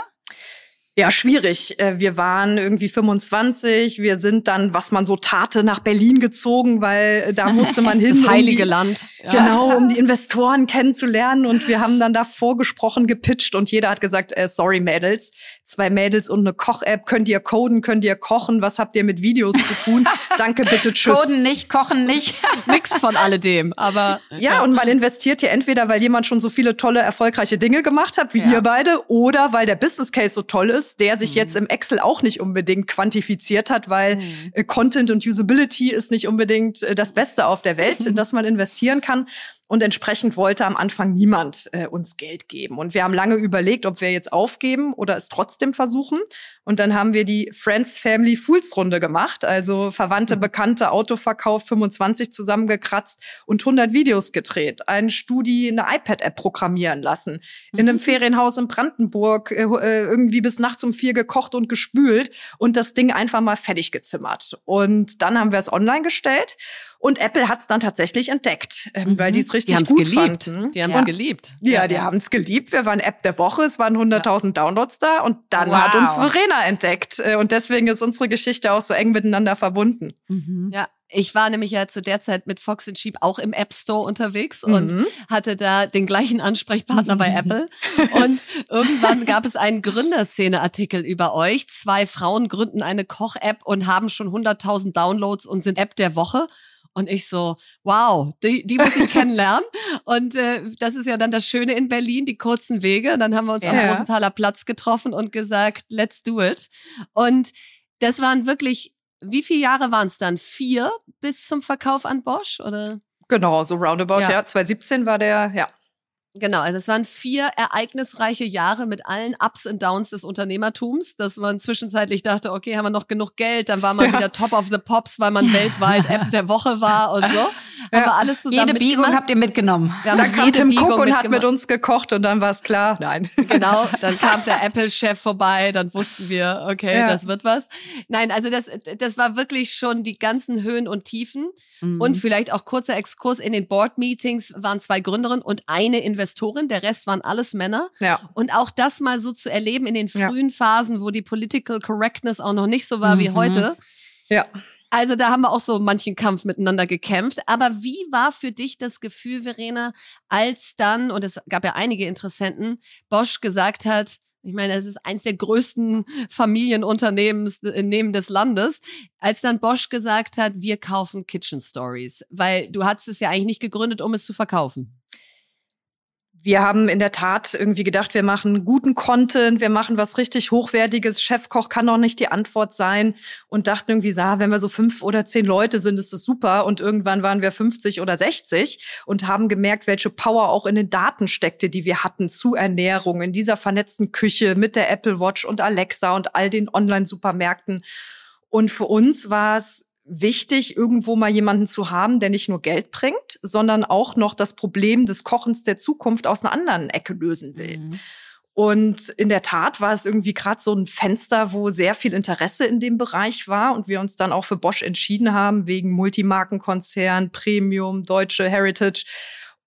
Speaker 3: Ja, schwierig. Wir waren irgendwie fünfundzwanzig. Wir sind dann, was man so tate, nach Berlin gezogen, weil da musste man hin.
Speaker 1: Das heilige
Speaker 3: um die,
Speaker 1: Land.
Speaker 3: Ja. Genau, um die Investoren kennenzulernen. Und wir haben dann da vorgesprochen, gepitcht und jeder hat gesagt, äh, sorry Mädels, zwei Mädels und eine Koch-App. Könnt ihr coden, könnt ihr kochen? Was habt ihr mit Videos zu tun? Danke, bitte, tschüss.
Speaker 2: Coden nicht, kochen nicht.
Speaker 1: Nix von alledem, aber...
Speaker 3: Ja, ja, und man investiert hier entweder, weil jemand schon so viele tolle, erfolgreiche Dinge gemacht hat, wie ja. ihr beide, oder weil der Business Case so toll ist, der sich jetzt im Excel auch nicht unbedingt quantifiziert hat, weil mhm. äh, Content und Usability ist nicht unbedingt äh, das Beste auf der Welt, in das man investieren kann. Und entsprechend wollte am Anfang niemand äh, uns Geld geben. Und wir haben lange überlegt, ob wir jetzt aufgeben oder es trotzdem versuchen. Und dann haben wir die Friends Family Fools Runde gemacht, also Verwandte, Bekannte, Autoverkauf, fünfundzwanzig zusammengekratzt und hundert Videos gedreht. Ein Studi eine iPad-App programmieren lassen. In einem Ferienhaus in Brandenburg äh, irgendwie bis nachts um vier gekocht und gespült und das Ding einfach mal fertig gezimmert. Und dann haben wir es online gestellt. Und Apple hat es dann tatsächlich entdeckt, ähm, mhm. weil die es richtig
Speaker 1: die
Speaker 3: gut
Speaker 1: geliebt.
Speaker 3: fanden.
Speaker 1: Die haben es
Speaker 3: ja.
Speaker 1: geliebt.
Speaker 3: Ja,
Speaker 1: ja.
Speaker 3: die haben es geliebt. Wir waren App der Woche, es waren hunderttausend ja. Downloads da und dann
Speaker 2: wow.
Speaker 3: hat uns Verena entdeckt. Und deswegen ist unsere Geschichte auch so eng miteinander verbunden.
Speaker 1: Mhm. Ja. Ich war nämlich ja zu der Zeit mit Fox and Sheep auch im App Store unterwegs mhm. und hatte da den gleichen Ansprechpartner bei Apple. Und irgendwann gab es einen Gründerszene-Artikel über euch. Zwei Frauen gründen eine Koch-App und haben schon hunderttausend Downloads und sind App der Woche. Und ich so, wow, die, die muss ich kennenlernen. Und äh, das ist ja dann das Schöne in Berlin, die kurzen Wege. Und dann haben wir uns ja. am Rosenthaler Platz getroffen und gesagt, let's do it. Und das waren wirklich, wie viele Jahre waren es dann? Vier bis zum Verkauf an Bosch, oder?
Speaker 3: Genau, so roundabout, ja. ja. zwanzig siebzehn war der, ja.
Speaker 1: Genau, also es waren vier ereignisreiche Jahre mit allen Ups und Downs des Unternehmertums, dass man zwischenzeitlich dachte, okay, haben wir noch genug Geld, dann war man ja. wieder Top of the Pops, weil man weltweit App der Woche war und so. Ja. Aber alles zusammen
Speaker 2: Jede Biegung habt ihr mitgenommen.
Speaker 3: Wir haben dann kam Tim Cook und hat mit uns gekocht und dann war es klar. Nein.
Speaker 1: Genau, dann kam der Apple-Chef vorbei, dann wussten wir, okay, ja. das wird was. Nein, also das, das war wirklich schon die ganzen Höhen und Tiefen. Mhm. Und vielleicht auch kurzer Exkurs, in den Board-Meetings waren zwei Gründerinnen und eine Investorin, der Rest waren alles Männer. Ja. Und auch das mal so zu erleben in den frühen ja. Phasen, wo die Political Correctness auch noch nicht so war mhm. wie heute.
Speaker 3: Ja.
Speaker 1: Also da haben wir auch so manchen Kampf miteinander gekämpft. Aber wie war für dich das Gefühl, Verena, als dann, und es gab ja einige Interessenten, Bosch gesagt hat, ich meine, das ist eins der größten Familienunternehmen des Landes, als dann Bosch gesagt hat, wir kaufen Kitchen Stories. Weil du hattest es ja eigentlich nicht gegründet, um es zu verkaufen.
Speaker 3: Wir haben in der Tat irgendwie gedacht, wir machen guten Content, wir machen was richtig Hochwertiges. Chefkoch kann doch nicht die Antwort sein. Und dachten irgendwie, so, wenn wir so fünf oder zehn Leute sind, ist das super. Und irgendwann waren wir fünfzig oder sechzig und haben gemerkt, welche Power auch in den Daten steckte, die wir hatten zu Ernährung, in dieser vernetzten Küche mit der Apple Watch und Alexa und all den Online-Supermärkten. Und für uns war es wichtig, irgendwo mal jemanden zu haben, der nicht nur Geld bringt, sondern auch noch das Problem des Kochens der Zukunft aus einer anderen Ecke lösen will. Mhm. Und in der Tat war es irgendwie gerade so ein Fenster, wo sehr viel Interesse in dem Bereich war und wir uns dann auch für Bosch entschieden haben, wegen Multimarkenkonzern, Premium, deutsche Heritage.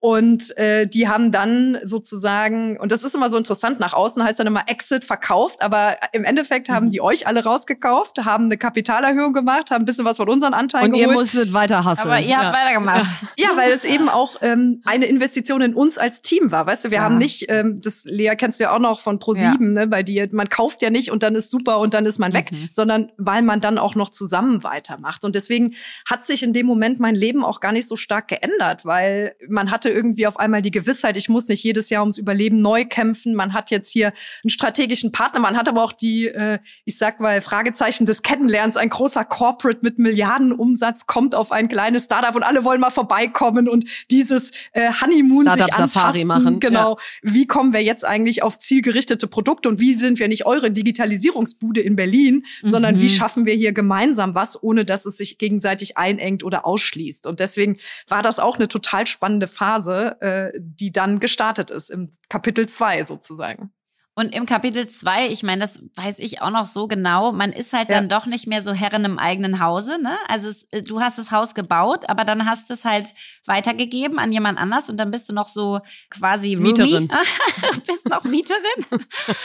Speaker 3: Und äh, die haben dann sozusagen, und das ist immer so interessant, nach außen heißt dann immer Exit verkauft, aber im Endeffekt haben die euch alle rausgekauft, haben eine Kapitalerhöhung gemacht, haben ein bisschen was von unseren Anteilen
Speaker 1: und
Speaker 3: geholt.
Speaker 1: Und ihr musstet weiter hustlen.
Speaker 2: Aber ihr habt ja. weitergemacht.
Speaker 3: Ja, weil es eben auch ähm, eine Investition in uns als Team war. Weißt du, wir ja. haben nicht, ähm, das Lea kennst du ja auch noch von ProSieben, ja. ne, bei dir, man kauft ja nicht und dann ist super und dann ist man weg, mhm. sondern weil man dann auch noch zusammen weitermacht. Und deswegen hat sich in dem Moment mein Leben auch gar nicht so stark geändert, weil man hatte irgendwie auf einmal die Gewissheit, ich muss nicht jedes Jahr ums Überleben neu kämpfen. Man hat jetzt hier einen strategischen Partner, man hat aber auch die, äh, ich sag mal, Fragezeichen des Kennenlernens. Ein großer Corporate mit Milliardenumsatz kommt auf ein kleines Startup und alle wollen mal vorbeikommen und dieses äh, Honeymoon sich antasten.
Speaker 1: Machen.
Speaker 3: Genau.
Speaker 1: Ja.
Speaker 3: Wie kommen wir jetzt eigentlich auf zielgerichtete Produkte und wie sind wir nicht eure Digitalisierungsbude in Berlin, mhm. sondern wie schaffen wir hier gemeinsam was, ohne dass es sich gegenseitig einengt oder ausschließt. Und deswegen war das auch eine total spannende Phase, die dann gestartet ist, im Kapitel zwei sozusagen.
Speaker 2: Und im Kapitel zwei, ich meine, das weiß ich auch noch so genau, man ist halt ja. dann doch nicht mehr so Herrin im eigenen Hause, ne? Also es, du hast das Haus gebaut, aber dann hast du es halt weitergegeben an jemand anders und dann bist du noch so quasi
Speaker 1: Mieterin.
Speaker 2: bist noch Mieterin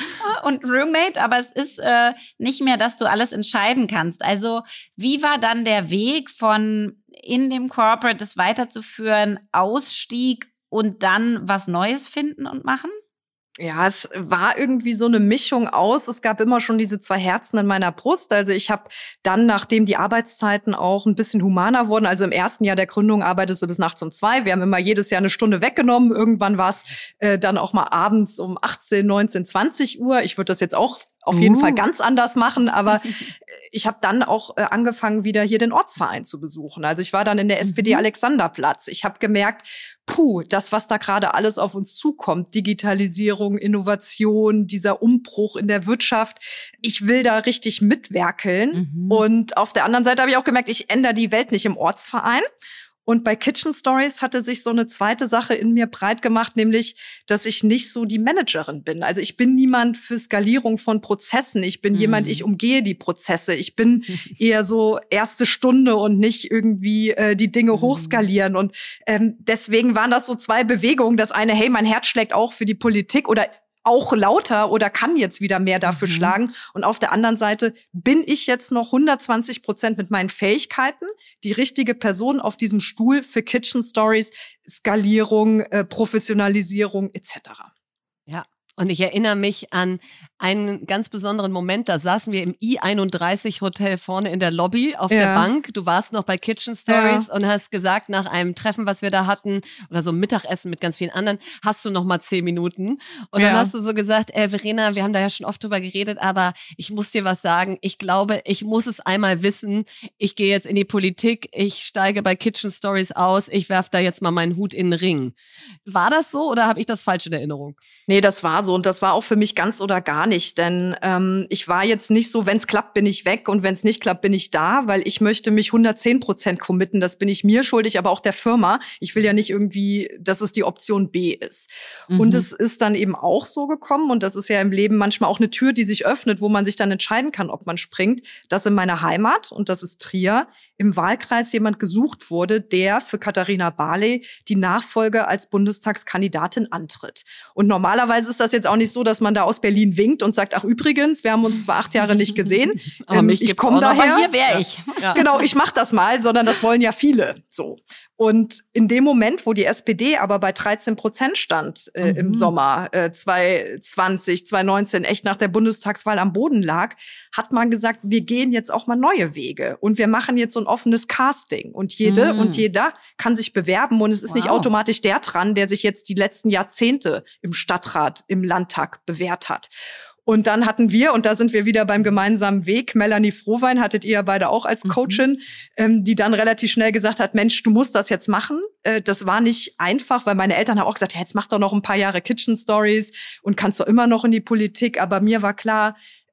Speaker 2: und Roommate, aber es ist äh, nicht mehr, dass du alles entscheiden kannst. Also wie war dann der Weg von in dem Corporate das weiterzuführen, Ausstieg und dann was Neues finden und machen?
Speaker 3: Ja, es war irgendwie so eine Mischung aus. Es gab immer schon diese zwei Herzen in meiner Brust. Also ich habe dann, nachdem die Arbeitszeiten auch ein bisschen humaner wurden, also im ersten Jahr der Gründung arbeitest du bis nachts um zwei. Wir haben immer jedes Jahr eine Stunde weggenommen. Irgendwann war es äh, dann auch mal abends um achtzehn, neunzehn, zwanzig Uhr. Ich würde das jetzt auch auf jeden uh. Fall ganz anders machen, aber ich habe dann auch äh, angefangen, wieder hier den Ortsverein zu besuchen. Also ich war dann in der S P D Alexanderplatz. Ich habe gemerkt, puh, das, was da gerade alles auf uns zukommt, Digitalisierung, Innovation, dieser Umbruch in der Wirtschaft, ich will da richtig mitwerkeln. Mhm. Und auf der anderen Seite habe ich auch gemerkt, ich ändere die Welt nicht im Ortsverein. Und bei Kitchen Stories hatte sich so eine zweite Sache in mir breit gemacht, nämlich, dass ich nicht so die Managerin bin. Also ich bin niemand für Skalierung von Prozessen. Ich bin mhm. jemand, ich umgehe die Prozesse. Ich bin eher so erste Stunde und nicht irgendwie äh, die Dinge mhm. hochskalieren. Und ähm, deswegen waren das so zwei Bewegungen. Das eine, hey, mein Herz schlägt auch für die Politik oder auch lauter oder kann jetzt wieder mehr dafür mhm. schlagen. Und auf der anderen Seite bin ich jetzt noch hundertzwanzig Prozent mit meinen Fähigkeiten die richtige Person auf diesem Stuhl für Kitchen Stories, Skalierung, äh, Professionalisierung et cetera.
Speaker 1: Ja. Und ich erinnere mich an einen ganz besonderen Moment, da saßen wir im I einunddreißig Hotel vorne in der Lobby auf ja. der Bank. Du warst noch bei Kitchen Stories ja. und hast gesagt, nach einem Treffen, was wir da hatten, oder so ein Mittagessen mit ganz vielen anderen, hast du noch mal zehn Minuten. Und ja. dann hast du so gesagt, äh, Verena, wir haben da ja schon oft drüber geredet, aber ich muss dir was sagen. Ich glaube, ich muss es einmal wissen. Ich gehe jetzt in die Politik, ich steige bei Kitchen Stories aus, ich werfe da jetzt mal meinen Hut in den Ring. War das so oder habe ich das falsch in Erinnerung?
Speaker 3: Nee, das war so. Und das war auch für mich ganz oder gar nicht. Denn ähm, ich war jetzt nicht so, wenn es klappt, bin ich weg und wenn es nicht klappt, bin ich da, weil ich möchte mich hundertzehn Prozent committen. Das bin ich mir schuldig, aber auch der Firma. Ich will ja nicht irgendwie, dass es die Option B ist. Mhm. Und es ist dann eben auch so gekommen, und das ist ja im Leben manchmal auch eine Tür, die sich öffnet, wo man sich dann entscheiden kann, ob man springt, dass in meiner Heimat, und das ist Trier, im Wahlkreis jemand gesucht wurde, der für Katharina Barley die Nachfolge als Bundestagskandidatin antritt. Und normalerweise ist das jetzt auch nicht so, dass man da aus Berlin winkt und sagt, ach übrigens, wir haben uns zwar acht Jahre nicht gesehen,
Speaker 1: aber mich
Speaker 3: ich komme daher.
Speaker 2: Aber hier wäre ich.
Speaker 3: Ja. Genau, ich mach das mal, sondern das wollen ja viele. So. Und in dem Moment, wo die S P D aber bei dreizehn Prozent stand äh, mhm. im Sommer äh, zwanzig zwanzig, zwanzig neunzehn, echt nach der Bundestagswahl am Boden lag, hat man gesagt, wir gehen jetzt auch mal neue Wege und wir machen jetzt so ein offenes Casting. Und jede mhm. und jeder kann sich bewerben und es ist wow. nicht automatisch der dran, der sich jetzt die letzten Jahrzehnte im Stadtrat, im Landtag bewährt hat. Und dann hatten wir, und da sind wir wieder beim gemeinsamen Weg, Melanie Frohwein, hattet ihr ja beide auch als Coachin, mhm. ähm, die dann relativ schnell gesagt hat, Mensch, du musst das jetzt machen. Äh, das war nicht einfach, weil meine Eltern haben auch gesagt, ja, jetzt mach doch noch ein paar Jahre Kitchen Stories und kannst doch immer noch in die Politik. Aber mir war klar,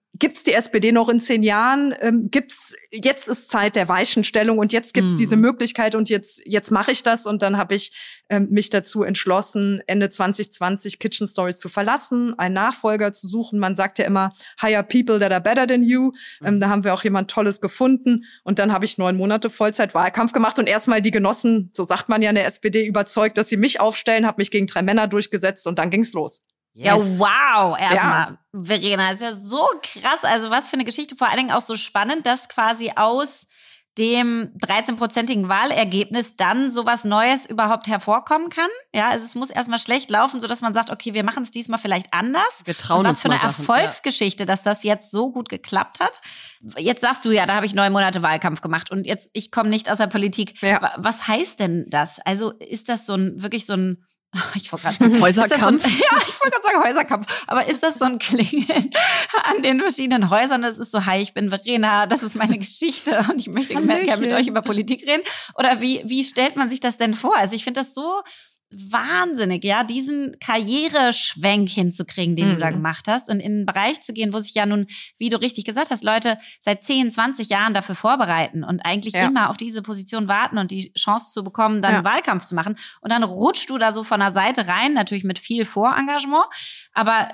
Speaker 3: gibt's die S P D noch in zehn Jahren? Ähm, gibt's, jetzt ist Zeit der Weichenstellung und jetzt gibt's mm. diese Möglichkeit und jetzt, jetzt mache ich das. Und dann habe ich ähm, mich dazu entschlossen, Ende zwanzig zwanzig Kitchen Stories zu verlassen, einen Nachfolger zu suchen. Man sagt ja immer, hire people that are better than you. Mm. Ähm, da haben wir auch jemand Tolles gefunden. Und dann habe ich neun Monate Vollzeit-Wahlkampf gemacht und erstmal die Genossen, so sagt man ja in der S P D, überzeugt, dass sie mich aufstellen, habe mich gegen drei Männer durchgesetzt und dann ging's los.
Speaker 2: Yes. Ja, wow, erstmal, ja. Verena, ist ja so krass. Also was für eine Geschichte, vor allen Dingen auch so spannend, dass quasi aus dem dreizehnprozentigen Wahlergebnis dann sowas Neues überhaupt hervorkommen kann. Ja, also es muss erstmal schlecht laufen, sodass man sagt, okay, wir machen es diesmal vielleicht anders.
Speaker 1: Wir trauen
Speaker 2: Und was
Speaker 1: uns
Speaker 2: für eine
Speaker 1: mal Sachen,
Speaker 2: Erfolgsgeschichte, ja. dass das jetzt so gut geklappt hat. Jetzt sagst du ja, da habe ich neun Monate Wahlkampf gemacht und jetzt, ich komme nicht aus der Politik. Ja. Was heißt denn das? Also ist das so ein, wirklich so ein Ich wollte gerade sagen,
Speaker 1: Häuserkampf.
Speaker 2: So ein, ja, ich wollte gerade sagen Häuserkampf. Aber ist das so ein Klingeln an den verschiedenen Häusern? Das ist so, hi, ich bin Verena, das ist meine Geschichte und ich möchte gerne mit euch über Politik reden. Oder wie, wie stellt man sich das denn vor? Also ich finde das so wahnsinnig, ja, diesen Karriereschwenk hinzukriegen, den mhm. du da gemacht hast und in einen Bereich zu gehen, wo sich ja nun, wie du richtig gesagt hast, Leute seit zehn, zwanzig Jahren dafür vorbereiten und eigentlich ja. immer auf diese Position warten und die Chance zu bekommen, dann ja. einen Wahlkampf zu machen. Und dann rutschst du da so von der Seite rein, natürlich mit viel Vorengagement. Aber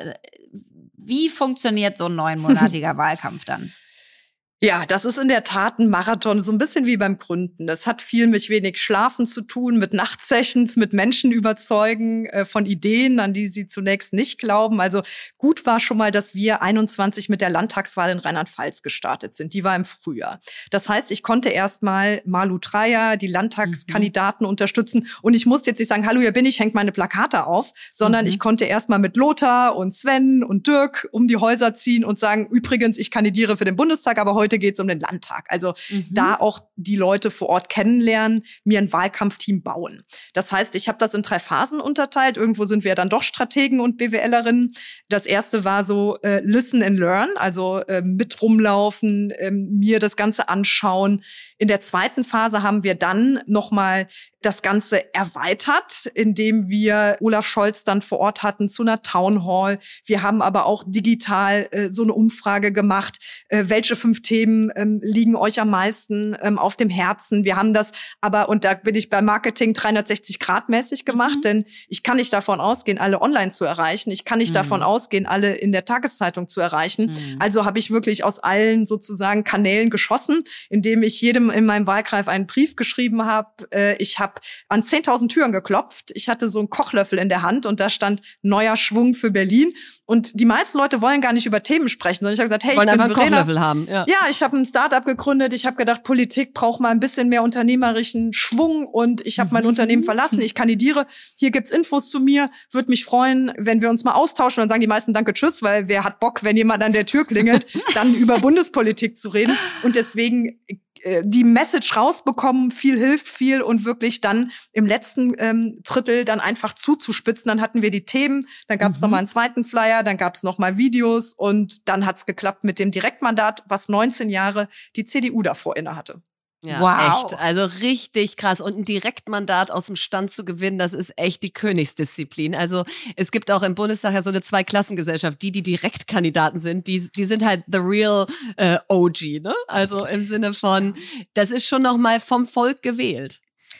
Speaker 2: wie funktioniert so ein neunmonatiger Wahlkampf dann?
Speaker 3: Ja, das ist in der Tat ein Marathon, so ein bisschen wie beim Gründen. Das hat viel mit wenig Schlafen zu tun, mit Nachtsessions, mit Menschen überzeugen äh, von Ideen, an die sie zunächst nicht glauben. Also gut war schon mal, dass wir einundzwanzig mit der Landtagswahl in Rheinland-Pfalz gestartet sind. Die war im Frühjahr. Das heißt, ich konnte erst mal Malu Dreyer, die Landtagskandidaten mhm. unterstützen. Und ich musste jetzt nicht sagen, hallo, hier bin ich, hängt meine Plakate auf, sondern mhm. ich konnte erst mal mit Lothar und Sven und Dirk um die Häuser ziehen und sagen, übrigens, ich kandidiere für den Bundestag, aber heute geht es um den Landtag. Also mhm. da auch die Leute vor Ort kennenlernen, mir ein Wahlkampfteam bauen. Das heißt, ich habe das in drei Phasen unterteilt. Irgendwo sind wir dann doch Strategen und BWLerinnen. Das erste war so äh, Listen and Learn, also äh, mit rumlaufen, äh, mir das Ganze anschauen. In der zweiten Phase haben wir dann nochmal das Ganze erweitert, indem wir Olaf Scholz dann vor Ort hatten zu einer Town Hall. Wir haben aber auch digital äh, so eine Umfrage gemacht. Äh, welche fünf Themen ähm, liegen euch am meisten ähm, auf dem Herzen? Wir haben das aber, und da bin ich bei Marketing dreihundertsechzig Grad mäßig gemacht, mhm. denn ich kann nicht davon ausgehen, alle online zu erreichen. Ich kann nicht mhm. davon ausgehen, alle in der Tageszeitung zu erreichen. Mhm. Also habe ich wirklich aus allen sozusagen Kanälen geschossen, indem ich jedem in meinem Wahlkreis einen Brief geschrieben habe. Äh, ich habe an zehntausend Türen geklopft. Ich hatte so einen Kochlöffel in der Hand und da stand neuer Schwung für Berlin. Und die meisten Leute wollen gar nicht über Themen sprechen, sondern ich habe gesagt, hey,
Speaker 1: wollen
Speaker 3: ich bin
Speaker 1: einfach
Speaker 3: Verena.
Speaker 1: einen Kochlöffel haben. Ja,
Speaker 3: ja ich habe ein Startup gegründet. Ich habe gedacht, Politik braucht mal ein bisschen mehr unternehmerischen Schwung und ich habe mein Unternehmen verlassen. Ich kandidiere. Hier gibt's Infos zu mir. Würde mich freuen, wenn wir uns mal austauschen. Und dann sagen die meisten Danke, tschüss, weil wer hat Bock, wenn jemand an der Tür klingelt, dann über Bundespolitik zu reden. Und deswegen die Message rausbekommen, viel hilft viel und wirklich dann im letzten ähm, Drittel dann einfach zuzuspitzen. Dann hatten wir die Themen, dann gab es mhm. noch mal einen zweiten Flyer, dann gab es noch mal Videos und dann hat's geklappt mit dem Direktmandat, was neunzehn Jahre die C D U davor innehatte.
Speaker 1: Ja,
Speaker 2: wow.
Speaker 1: echt. Also richtig krass. Und ein Direktmandat aus dem Stand zu gewinnen, das ist echt die Königsdisziplin. Also es gibt auch im Bundestag ja so eine Zweiklassengesellschaft. Die, die Direktkandidaten sind, die, die sind halt the real äh, O G, ne? Also im Sinne von, das ist schon noch mal vom Volk gewählt.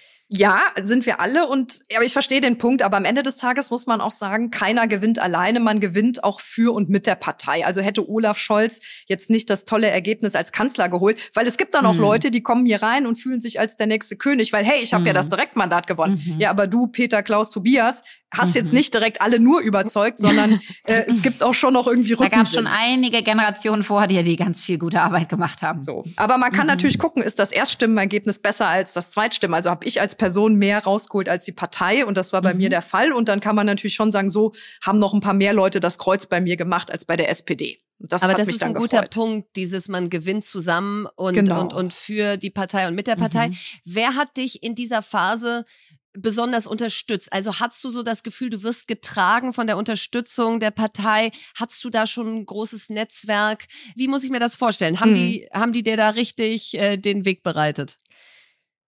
Speaker 3: Ja, sind wir alle und aber ich verstehe den Punkt, aber am Ende des Tages muss man auch sagen, keiner gewinnt alleine, man gewinnt auch für und mit der Partei. Also hätte Olaf Scholz jetzt nicht das tolle Ergebnis als Kanzler geholt, weil es gibt dann auch mhm. Leute, die kommen hier rein und fühlen sich als der nächste König, weil hey, ich habe mhm. ja das Direktmandat gewonnen. Mhm. Ja, aber du, Peter, Klaus, Tobias, hast mhm. jetzt nicht direkt alle nur überzeugt, sondern äh, es gibt auch schon noch irgendwie Rückenwind.
Speaker 2: Da gab es schon einige Generationen vor dir, die ganz viel gute Arbeit gemacht haben.
Speaker 3: So, aber man kann mhm. natürlich gucken, ist das Erststimmenergebnis besser als das Zweitstimmen? Also habe ich als Person mehr rausgeholt als die Partei und das war bei mhm. mir der Fall. Und dann kann man natürlich schon sagen, so haben noch ein paar mehr Leute das Kreuz bei mir gemacht als bei der S P D. Das
Speaker 1: Aber
Speaker 3: hat
Speaker 1: das
Speaker 3: mich
Speaker 1: ist
Speaker 3: dann
Speaker 1: ein guter
Speaker 3: gefreut.
Speaker 1: Punkt, dieses man gewinnt zusammen und,
Speaker 3: genau.
Speaker 1: und, und für die Partei und mit der Partei. Mhm. Wer hat dich in dieser Phase besonders unterstützt? Also hattest du so das Gefühl, du wirst getragen von der Unterstützung der Partei? Hattest du da schon ein großes Netzwerk? Wie muss ich mir das vorstellen? Haben, mhm. die, haben die dir da richtig äh, den Weg bereitet?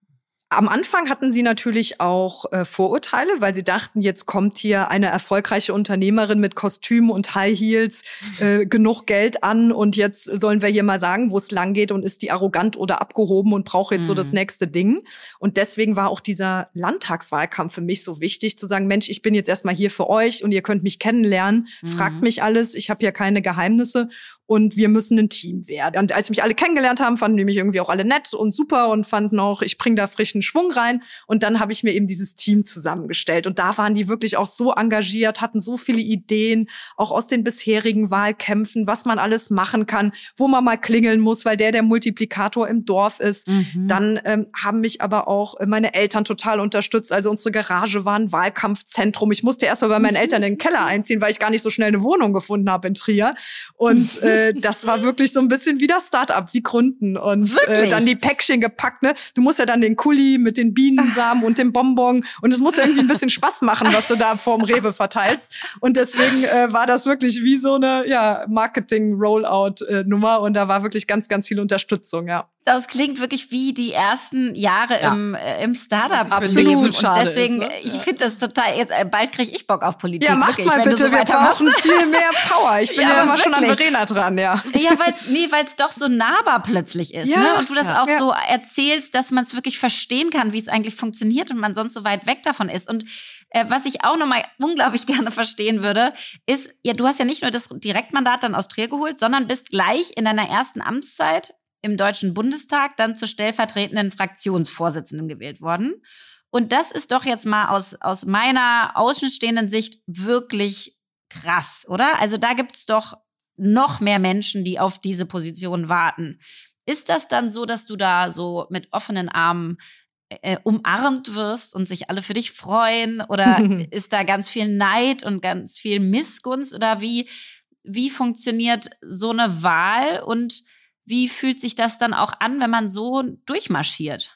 Speaker 3: Am Anfang hatten sie natürlich auch äh, Vorurteile, weil sie dachten, jetzt kommt hier eine erfolgreiche Unternehmerin mit Kostüm und High Heels, äh, genug Geld an und jetzt sollen wir hier mal sagen, wo es lang geht und ist die arrogant oder abgehoben und braucht jetzt mhm. so das nächste Ding. Und deswegen war auch dieser Landtagswahlkampf für mich so wichtig, zu sagen, Mensch, ich bin jetzt erstmal hier für euch und ihr könnt mich kennenlernen, mhm. fragt mich alles, ich habe hier keine Geheimnisse. Und wir müssen ein Team werden. Und als mich alle kennengelernt haben, fanden die mich irgendwie auch alle nett und super und fanden auch, ich bringe da frischen Schwung rein. Und dann habe ich mir eben dieses Team zusammengestellt. Und da waren die wirklich auch so engagiert, hatten so viele Ideen, auch aus den bisherigen Wahlkämpfen, was man alles machen kann, wo man mal klingeln muss, weil der der Multiplikator im Dorf ist. Mhm. Dann ähm, haben mich aber auch meine Eltern total unterstützt. Also unsere Garage war ein Wahlkampfzentrum. Ich musste erst mal bei meinen Eltern in den Keller einziehen, weil ich gar nicht so schnell eine Wohnung gefunden habe in Trier. Und äh, das war wirklich so ein bisschen wie das Start-up, wie Gründen. Und äh, dann die Päckchen gepackt, ne? Du musst ja dann den Kuli mit den Bienensamen und dem Bonbon. Und es muss irgendwie ein bisschen Spaß machen, was du da vorm Rewe verteilst. Und deswegen äh, war das wirklich wie so eine ja, Marketing-Rollout-Nummer. Und da war wirklich ganz, ganz viel Unterstützung, ja.
Speaker 2: Das klingt wirklich wie die ersten Jahre ja. im, äh, im Startup.
Speaker 1: Absolut.
Speaker 2: Und deswegen, ist, ne? ich finde das total, jetzt äh, bald kriege ich Bock auf Politik.
Speaker 3: Ja, mach
Speaker 2: wirklich,
Speaker 3: mal bitte, so wir brauchen viel mehr Power. Ich bin ja, ja immer schon an Verena dran, ja.
Speaker 2: Ja, weil es nee, weil's doch so nahbar plötzlich ist. Ja. Ne? Und du das ja. auch ja. so erzählst, dass man es wirklich verstehen kann, wie es eigentlich funktioniert und man sonst so weit weg davon ist. Und äh, was ich auch nochmal unglaublich gerne verstehen würde, ist, ja, du hast ja nicht nur das Direktmandat dann aus Trier geholt, sondern bist gleich in deiner ersten Amtszeit im Deutschen Bundestag dann zur stellvertretenden Fraktionsvorsitzenden gewählt worden. Und das ist doch jetzt mal aus, aus meiner außenstehenden Sicht wirklich krass, oder? Also da gibt's doch noch mehr Menschen, die auf diese Position warten. Ist das dann so, dass du da so mit offenen Armen äh, umarmt wirst und sich alle für dich freuen? Oder ist da ganz viel Neid und ganz viel Missgunst? Oder wie, wie funktioniert so eine Wahl und wie fühlt sich das dann auch an, wenn man so durchmarschiert?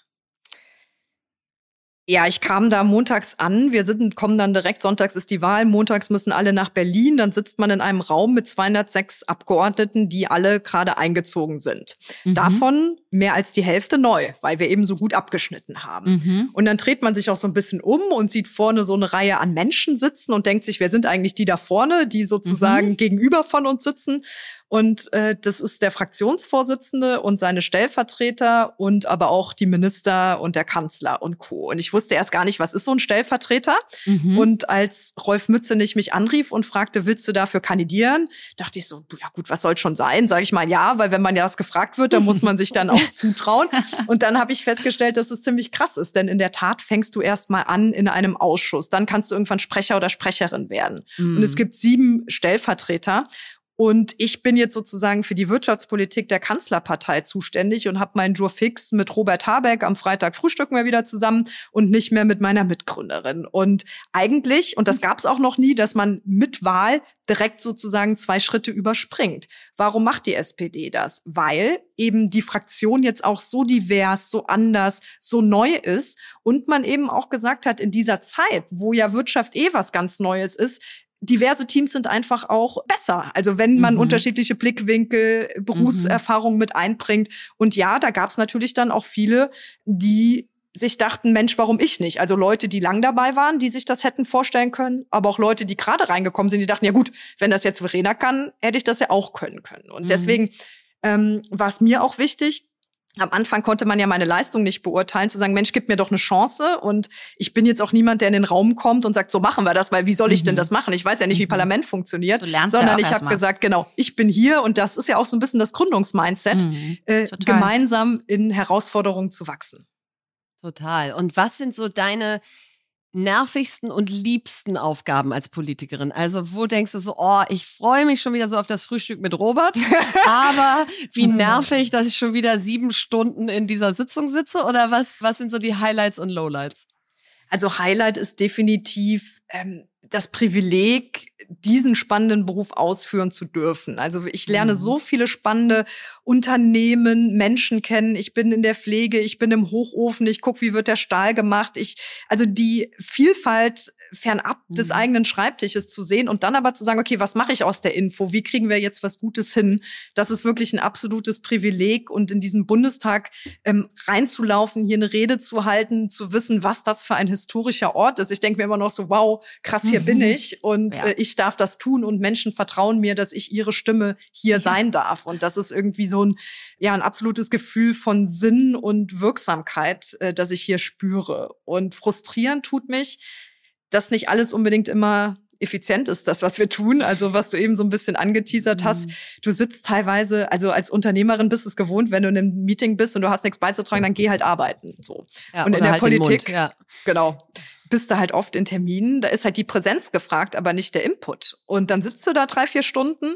Speaker 3: Ja, ich kam da montags an. Wir sind, kommen dann direkt, sonntags ist die Wahl, montags müssen alle nach Berlin. Dann sitzt man in einem Raum mit zweihundertsechs Abgeordneten, die alle gerade eingezogen sind. Mhm. Davon mehr als die Hälfte neu, weil wir eben so gut abgeschnitten haben. Mhm. Und dann dreht man sich auch so ein bisschen um und sieht vorne so eine Reihe an Menschen sitzen und denkt sich, wer sind eigentlich die da vorne, die sozusagen mhm. gegenüber von uns sitzen? Und äh, das ist der Fraktionsvorsitzende und seine Stellvertreter und aber auch die Minister und der Kanzler und Co. Und ich wusste erst gar nicht, was ist so ein Stellvertreter? Mhm. Und als Rolf Mützenich mich anrief und fragte, willst du dafür kandidieren? Dachte ich so, ja gut, was soll schon sein? Sage ich mal ja, weil wenn man ja das gefragt wird, dann muss man sich dann auch zutrauen. Und dann habe ich festgestellt, dass es ziemlich krass ist, denn in der Tat fängst du erst mal an in einem Ausschuss. Dann kannst du irgendwann Sprecher oder Sprecherin werden. Mhm. Und es gibt sieben Stellvertreter. Und ich bin jetzt sozusagen für die Wirtschaftspolitik der Kanzlerpartei zuständig und habe meinen Jour fix mit Robert Habeck. Am Freitag frühstücken wir wieder zusammen und nicht mehr mit meiner Mitgründerin. Und eigentlich, und das gab es auch noch nie, dass man mit Wahl direkt sozusagen zwei Schritte überspringt. Warum macht die S P D das? Weil eben die Fraktion jetzt auch so divers, so anders, so neu ist und man eben auch gesagt hat, in dieser Zeit, wo ja Wirtschaft eh was ganz Neues ist, diverse Teams sind einfach auch besser. Also wenn man mhm. unterschiedliche Blickwinkel, Berufserfahrung mhm. mit einbringt. Und ja, da gab es natürlich dann auch viele, die sich dachten, Mensch, warum ich nicht? Also Leute, die lang dabei waren, die sich das hätten vorstellen können, aber auch Leute, die gerade reingekommen sind, die dachten, ja gut, wenn das jetzt Verena kann, hätte ich das ja auch können können. Und mhm. deswegen ähm, war es mir auch wichtig, am Anfang konnte man ja meine Leistung nicht beurteilen, zu sagen, Mensch, gib mir doch eine Chance. Und ich bin jetzt auch niemand, der in den Raum kommt und sagt, so machen wir das, weil wie soll ich mhm. denn das machen? Ich weiß ja nicht, wie mhm. Parlament funktioniert.
Speaker 2: Du lernst
Speaker 3: sondern
Speaker 2: ja auch
Speaker 3: ich habe gesagt, genau, ich bin hier und das ist ja auch so ein bisschen das Gründungsmindset, mhm. äh, gemeinsam in Herausforderungen zu wachsen.
Speaker 1: Total. Und was sind so deine nervigsten und liebsten Aufgaben als Politikerin? Also wo denkst du so, oh, ich freue mich schon wieder so auf das Frühstück mit Robert, aber wie nervig, dass ich schon wieder sieben Stunden in dieser Sitzung sitze? Oder was, was sind so die Highlights und Lowlights?
Speaker 3: Also Highlight ist definitiv ähm, das Privileg, diesen spannenden Beruf ausführen zu dürfen. Also ich lerne so viele spannende Unternehmen, Menschen kennen. Ich bin in der Pflege, ich bin im Hochofen, ich gucke, wie wird der Stahl gemacht. Ich, also die Vielfalt fernab mhm. des eigenen Schreibtisches zu sehen und dann aber zu sagen, okay, was mache ich aus der Info? Wie kriegen wir jetzt was Gutes hin? Das ist wirklich ein absolutes Privileg. Und in diesen Bundestag ähm, reinzulaufen, hier eine Rede zu halten, zu wissen, was das für ein historischer Ort ist. Ich denke mir immer noch so, wow, krass, hier mhm. bin ich und ja. äh, ich darf das tun und Menschen vertrauen mir, dass ich ihre Stimme hier ja. sein darf. Und das ist irgendwie so ein, ja, ein absolutes Gefühl von Sinn und Wirksamkeit, äh, das ich hier spüre. Und frustrierend tut mich, dass nicht alles unbedingt immer effizient ist, das, was wir tun. Also was du eben so ein bisschen angeteasert hast. Mhm. Du sitzt teilweise, also als Unternehmerin bist du es gewohnt, wenn du in einem Meeting bist und du hast nichts beizutragen, dann geh halt arbeiten. So.
Speaker 1: Ja,
Speaker 3: und in der
Speaker 1: halt
Speaker 3: Politik,
Speaker 1: ja.
Speaker 3: genau, bist du halt oft in Terminen. Da ist halt die Präsenz gefragt, aber nicht der Input. Und dann sitzt du da drei, vier Stunden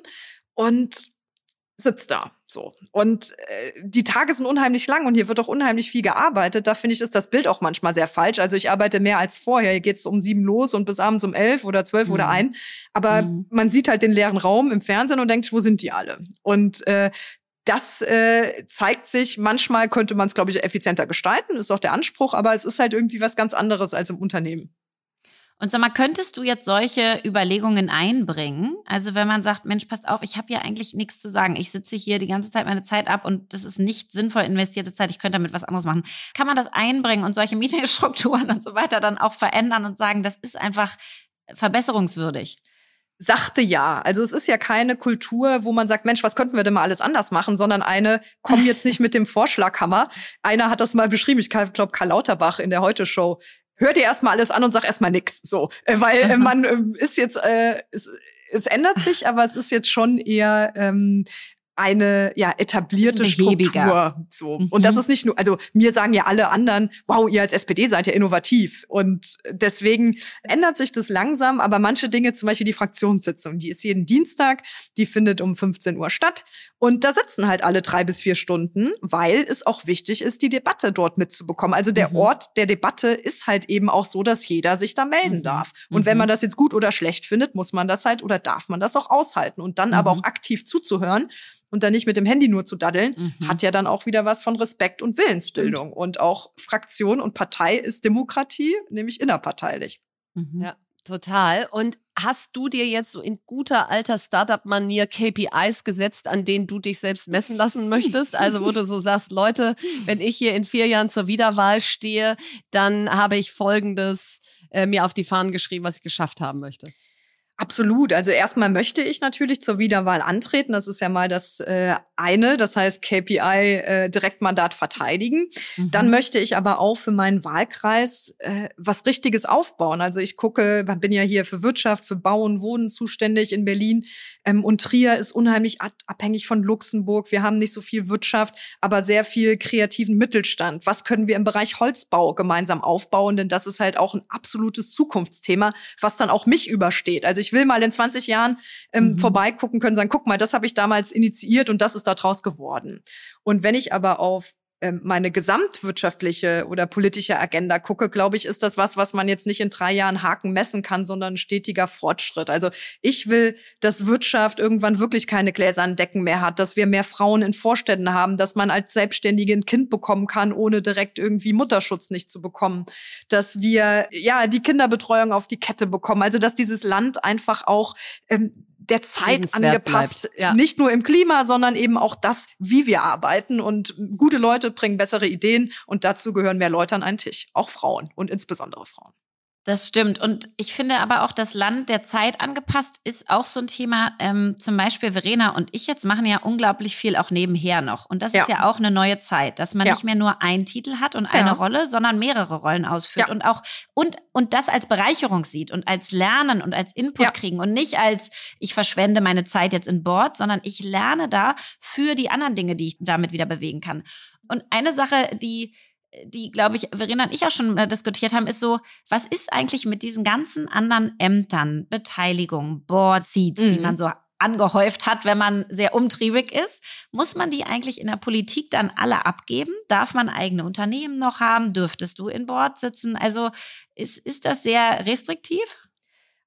Speaker 3: und sitzt da. So. Und äh, die Tage sind unheimlich lang und hier wird auch unheimlich viel gearbeitet. Da finde ich, ist das Bild auch manchmal sehr falsch. Also ich arbeite mehr als vorher. Hier geht's um sieben los und bis abends um elf oder zwölf mhm. oder ein. Aber mhm. man sieht halt den leeren Raum im Fernsehen und denkt, wo sind die alle? Und äh, das äh, zeigt sich, manchmal könnte man es, glaube ich, effizienter gestalten, ist auch der Anspruch, aber es ist halt irgendwie was ganz anderes als im Unternehmen.
Speaker 2: Und sag mal, könntest du jetzt solche Überlegungen einbringen? Also wenn man sagt, Mensch, passt auf, ich habe ja eigentlich nichts zu sagen. Ich sitze hier die ganze Zeit meine Zeit ab und das ist nicht sinnvoll investierte Zeit. Ich könnte damit was anderes machen. Kann man das einbringen und solche Meetingstrukturen und so weiter dann auch verändern und sagen, das ist einfach verbesserungswürdig?
Speaker 3: Sachte ja. Also es ist ja keine Kultur, wo man sagt, Mensch, was könnten wir denn mal alles anders machen, sondern eine, komm jetzt nicht mit dem Vorschlaghammer. Einer hat das mal beschrieben, ich glaube Karl Lauterbach in der Heute-Show. Hör dir erstmal alles an und sag erstmal nix. So, äh, weil äh, man äh, ist jetzt, äh, es, es ändert sich, aber es ist jetzt schon eher ähm, eine ja etablierte Struktur. So. Mhm. Und das ist nicht nur, also mir sagen ja alle anderen, wow, ihr als S P D seid ja innovativ. Und deswegen ändert sich das langsam, aber manche Dinge, zum Beispiel die Fraktionssitzung, die ist jeden Dienstag, die findet um fünfzehn Uhr statt. Und da sitzen halt alle drei bis vier Stunden, weil es auch wichtig ist, die Debatte dort mitzubekommen. Also der mhm. Ort der Debatte ist halt eben auch so, dass jeder sich da melden mhm. darf. Und mhm. wenn man das jetzt gut oder schlecht findet, muss man das halt oder darf man das auch aushalten. Und dann mhm. aber auch aktiv zuzuhören und dann nicht mit dem Handy nur zu daddeln, mhm. hat ja dann auch wieder was von Respekt und Willensbildung. Stimmt. Und auch Fraktion und Partei ist Demokratie, nämlich innerparteilich.
Speaker 1: Mhm. Ja, total. Und hast du dir jetzt so in guter alter Startup-Manier K P Is gesetzt, an denen du dich selbst messen lassen möchtest? Also wo du so sagst, Leute, wenn ich hier in vier Jahren zur Wiederwahl stehe, dann habe ich Folgendes äh, mir auf die Fahnen geschrieben, was ich geschafft haben möchte.
Speaker 3: Absolut. Also erstmal möchte ich natürlich zur Wiederwahl antreten. Das ist ja mal das äh, eine, das heißt K P I äh, Direktmandat verteidigen. Mhm. Dann möchte ich aber auch für meinen Wahlkreis äh, was Richtiges aufbauen. Also ich gucke, bin ja hier für Wirtschaft, für Bauen, Wohnen zuständig in Berlin. Ähm, und Trier ist unheimlich abhängig von Luxemburg. Wir haben nicht so viel Wirtschaft, aber sehr viel kreativen Mittelstand. Was können wir im Bereich Holzbau gemeinsam aufbauen? Denn das ist halt auch ein absolutes Zukunftsthema, was dann auch mich übersteht. Also ich will mal in zwanzig Jahren ähm, mhm. vorbeigucken können, sagen, guck mal, das habe ich damals initiiert und das ist daraus geworden. Und wenn ich aber auf ähm, meine gesamtwirtschaftliche oder politische Agenda gucke, glaube ich, ist das was, was man jetzt nicht in drei Jahren Haken messen kann, sondern ein stetiger Fortschritt. Also ich will, dass Wirtschaft irgendwann wirklich keine gläsernen Decken mehr hat, dass wir mehr Frauen in Vorstädten haben, dass man als Selbstständige ein Kind bekommen kann, ohne direkt irgendwie Mutterschutz nicht zu bekommen, dass wir ja die Kinderbetreuung auf die Kette bekommen, also dass dieses Land einfach auch ähm, der Zeit angepasst, ja. Nicht nur im Klima, sondern eben auch das, wie wir arbeiten. Und gute Leute bringen bessere Ideen und dazu gehören mehr Leute an einen Tisch, auch Frauen und insbesondere Frauen.
Speaker 2: Das stimmt. Und ich finde aber auch, das Land der Zeit angepasst ist auch so ein Thema. Ähm, zum Beispiel Verena und ich jetzt machen ja unglaublich viel auch nebenher noch. Und das ja. ist ja auch eine neue Zeit, dass man ja. nicht mehr nur einen Titel hat und eine ja. Rolle, sondern mehrere Rollen ausführt. Ja. Und auch und und das als Bereicherung sieht und als Lernen und als Input ja. kriegen und nicht als, ich verschwende meine Zeit jetzt in Board, sondern ich lerne da für die anderen Dinge, die ich damit wieder bewegen kann. Und eine Sache, die die, glaube ich, Verena und ich auch schon äh, diskutiert haben, ist so, was ist eigentlich mit diesen ganzen anderen Ämtern, Beteiligung, Board Seats, mhm. die man so angehäuft hat, wenn man sehr umtriebig ist? Muss man die eigentlich in der Politik dann alle abgeben? Darf man eigene Unternehmen noch haben? Dürftest du in Board sitzen? Also ist, ist das sehr restriktiv?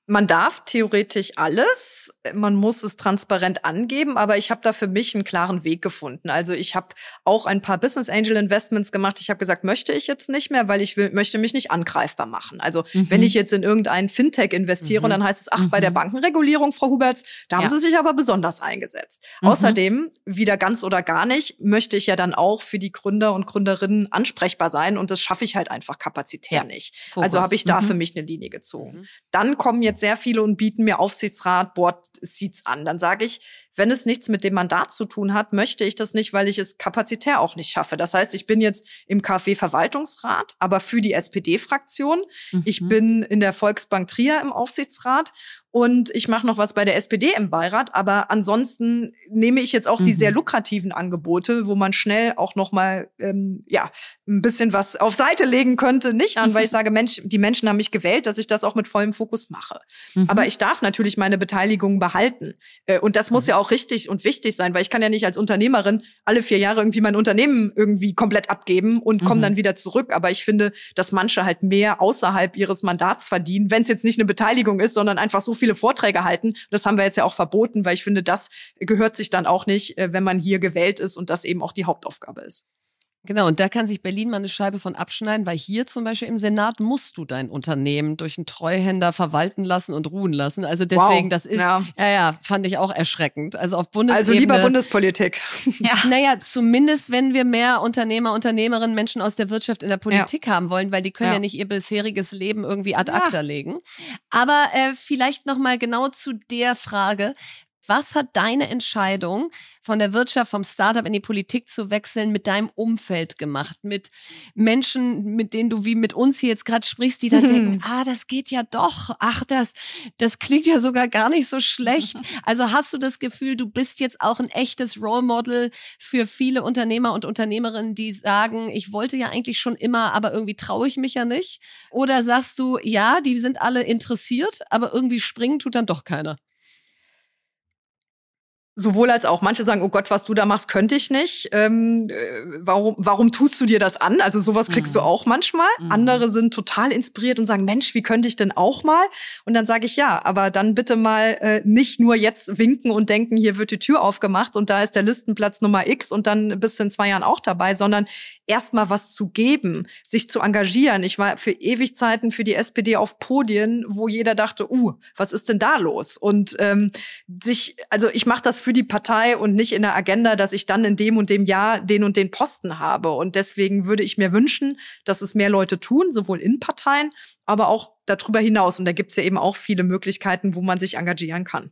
Speaker 3: Man darf theoretisch alles, man muss es transparent angeben, aber ich habe da für mich einen klaren Weg gefunden. Also ich habe auch ein paar Business Angel Investments gemacht. Ich habe gesagt, möchte ich jetzt nicht mehr, weil ich will, möchte mich nicht angreifbar machen. Also mhm. wenn ich jetzt in irgendein Fintech investiere mhm. und dann heißt es, ach, mhm. bei der Bankenregulierung, Frau Huberts, da haben ja. Sie sich aber besonders eingesetzt. Mhm. Außerdem, wieder ganz oder gar nicht, möchte ich ja dann auch für die Gründer und Gründerinnen ansprechbar sein und das schaffe ich halt einfach kapazitär ja. nicht. Fokus. Also habe ich da mhm. für mich eine Linie gezogen. Mhm. Dann kommen jetzt sehr viele und bieten mir Aufsichtsrat, Board Seats an. Dann sage ich, wenn es nichts mit dem Mandat zu tun hat, möchte ich das nicht, weil ich es kapazitär auch nicht schaffe. Das heißt, ich bin jetzt im KfW-Verwaltungsrat, aber für die S P D-Fraktion. Mhm. Ich bin in der Volksbank Trier im Aufsichtsrat und ich mache noch was bei der S P D im Beirat. Aber ansonsten nehme ich jetzt auch mhm. die sehr lukrativen Angebote, wo man schnell auch noch mal ähm, ja ein bisschen was auf Seite legen könnte, nicht an, weil ich sage, Mensch, die Menschen haben mich gewählt, dass ich das auch mit vollem Fokus mache. Mhm. Aber ich darf natürlich meine Beteiligung behalten. Äh, und das muss mhm. ja auch richtig und wichtig sein, weil ich kann ja nicht als Unternehmerin alle vier Jahre irgendwie mein Unternehmen irgendwie komplett abgeben und komme mhm. dann wieder zurück. Aber ich finde, dass manche halt mehr außerhalb ihres Mandats verdienen, wenn es jetzt nicht eine Beteiligung ist, sondern einfach so viele Vorträge halten. Das haben wir jetzt ja auch verboten, weil ich finde, das gehört sich dann auch nicht, wenn man hier gewählt ist und das eben auch die Hauptaufgabe ist.
Speaker 1: Genau, und da kann sich Berlin mal eine Scheibe von abschneiden, weil hier zum Beispiel im Senat musst du dein Unternehmen durch einen Treuhänder verwalten lassen und ruhen lassen. Also deswegen, wow. das ist, ja. ja, ja, fand ich auch erschreckend. Also auf Bundesebene.
Speaker 3: Also lieber Bundespolitik.
Speaker 1: Ja. Naja, zumindest wenn wir mehr Unternehmer, Unternehmerinnen, Menschen aus der Wirtschaft in der Politik ja. haben wollen, weil die können ja. ja nicht ihr bisheriges Leben irgendwie ad acta ja. legen. Aber äh, vielleicht noch mal genau zu der Frage, was hat deine Entscheidung, von der Wirtschaft, vom Startup in die Politik zu wechseln, mit deinem Umfeld gemacht? Mit Menschen, mit denen du wie mit uns hier jetzt gerade sprichst, die dann mhm. denken, ah, das geht ja doch. Ach, das, das klingt ja sogar gar nicht so schlecht. Also hast du das Gefühl, du bist jetzt auch ein echtes Role Model für viele Unternehmer und Unternehmerinnen, die sagen, ich wollte ja eigentlich schon immer, aber irgendwie traue ich mich ja nicht? Oder sagst du, ja, die sind alle interessiert, aber irgendwie springen tut dann doch keiner?
Speaker 3: Sowohl als auch. Manche sagen, oh Gott, was du da machst, könnte ich nicht. Ähm, warum, warum tust du dir das an? Also sowas kriegst mhm. du auch manchmal. Mhm. Andere sind total inspiriert und sagen, Mensch, wie könnte ich denn auch mal? Und dann sage ich, ja, aber dann bitte mal äh, nicht nur jetzt winken und denken, hier wird die Tür aufgemacht und da ist der Listenplatz Nummer X und dann bist du in zwei Jahren auch dabei, sondern erst mal was zu geben, sich zu engagieren. Ich war für ewig Zeiten für die S P D auf Podien, wo jeder dachte, uh, was ist denn da los? Und ähm, sich, also ich mache das für die Partei und nicht in der Agenda, dass ich dann in dem und dem Jahr den und den Posten habe. Und deswegen würde ich mir wünschen, dass es mehr Leute tun, sowohl in Parteien, aber auch darüber hinaus. Und da gibt es ja eben auch viele Möglichkeiten, wo man sich engagieren kann.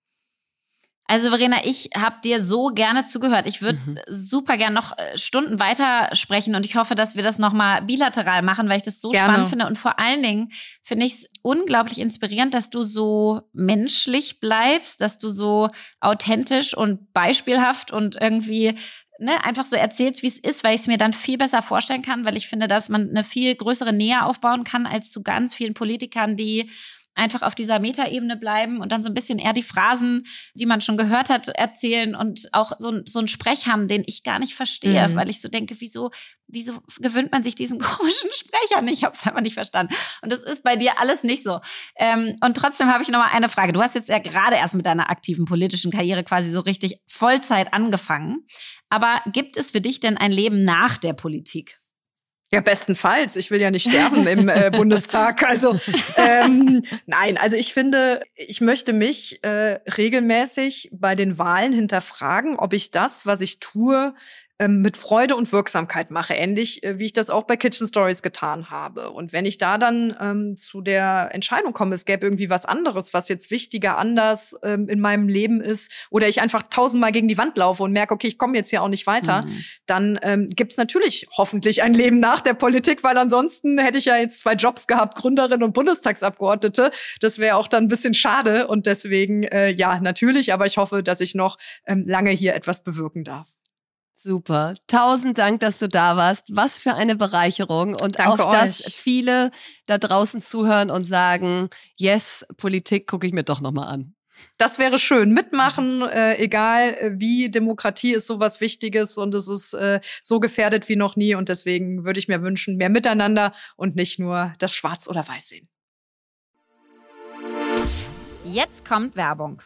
Speaker 2: Also Verena, ich habe dir so gerne zugehört. Ich würde mhm. super gerne noch Stunden weiter sprechen und ich hoffe, dass wir das nochmal bilateral machen, weil ich das so gerne. spannend finde. Und vor allen Dingen finde ich es unglaublich inspirierend, dass du so menschlich bleibst, dass du so authentisch und beispielhaft und irgendwie ne, einfach so erzählst, wie es ist, weil ich es mir dann viel besser vorstellen kann, weil ich finde, dass man eine viel größere Nähe aufbauen kann als zu ganz vielen Politikern, die einfach auf dieser Metaebene bleiben und dann so ein bisschen eher die Phrasen, die man schon gehört hat, erzählen und auch so, so einen Sprech haben, den ich gar nicht verstehe, mhm. weil ich so denke, wieso, wieso gewöhnt man sich diesen komischen Sprecher nicht? Ich habe es einfach nicht verstanden. Und das ist bei dir alles nicht so. Ähm, und trotzdem habe ich noch mal eine Frage. Du hast jetzt ja gerade erst mit deiner aktiven politischen Karriere quasi so richtig Vollzeit angefangen. Aber gibt es für dich denn ein Leben nach der Politik?
Speaker 3: Ja, bestenfalls. Ich will ja nicht sterben im äh, Bundestag. Also ähm, nein, also ich finde, ich möchte mich äh, regelmäßig bei den Wahlen hinterfragen, ob ich das, was ich tue, ähm, mit Freude und Wirksamkeit mache. Ähnlich, äh, wie ich das auch bei Kitchen Stories getan habe. Und wenn ich da dann ähm, zu der Entscheidung komme, es gäbe irgendwie was anderes, was jetzt wichtiger, anders ähm, in meinem Leben ist, oder ich einfach tausendmal gegen die Wand laufe und merke, okay, ich komme jetzt hier auch nicht weiter, mhm. dann ähm, gibt's natürlich hoffentlich ein Leben nach der Politik, weil ansonsten hätte ich ja jetzt zwei Jobs gehabt, Gründerin und Bundestagsabgeordnete. Das wäre auch dann ein bisschen schade. Und deswegen, äh, ja, natürlich, aber ich hoffe, dass ich noch ähm, lange hier etwas bewirken darf.
Speaker 1: Super. Tausend Dank, dass du da warst. Was für eine Bereicherung. Und
Speaker 3: Danke
Speaker 1: auf das
Speaker 3: euch.
Speaker 1: Viele da draußen zuhören und sagen, yes, Politik gucke ich mir doch nochmal an.
Speaker 3: Das wäre schön. Mitmachen, äh, egal wie, Demokratie ist sowas Wichtiges und es ist äh, so gefährdet wie noch nie. Und deswegen würde ich mir wünschen, mehr Miteinander und nicht nur das Schwarz oder Weiß sehen.
Speaker 2: Jetzt kommt Werbung.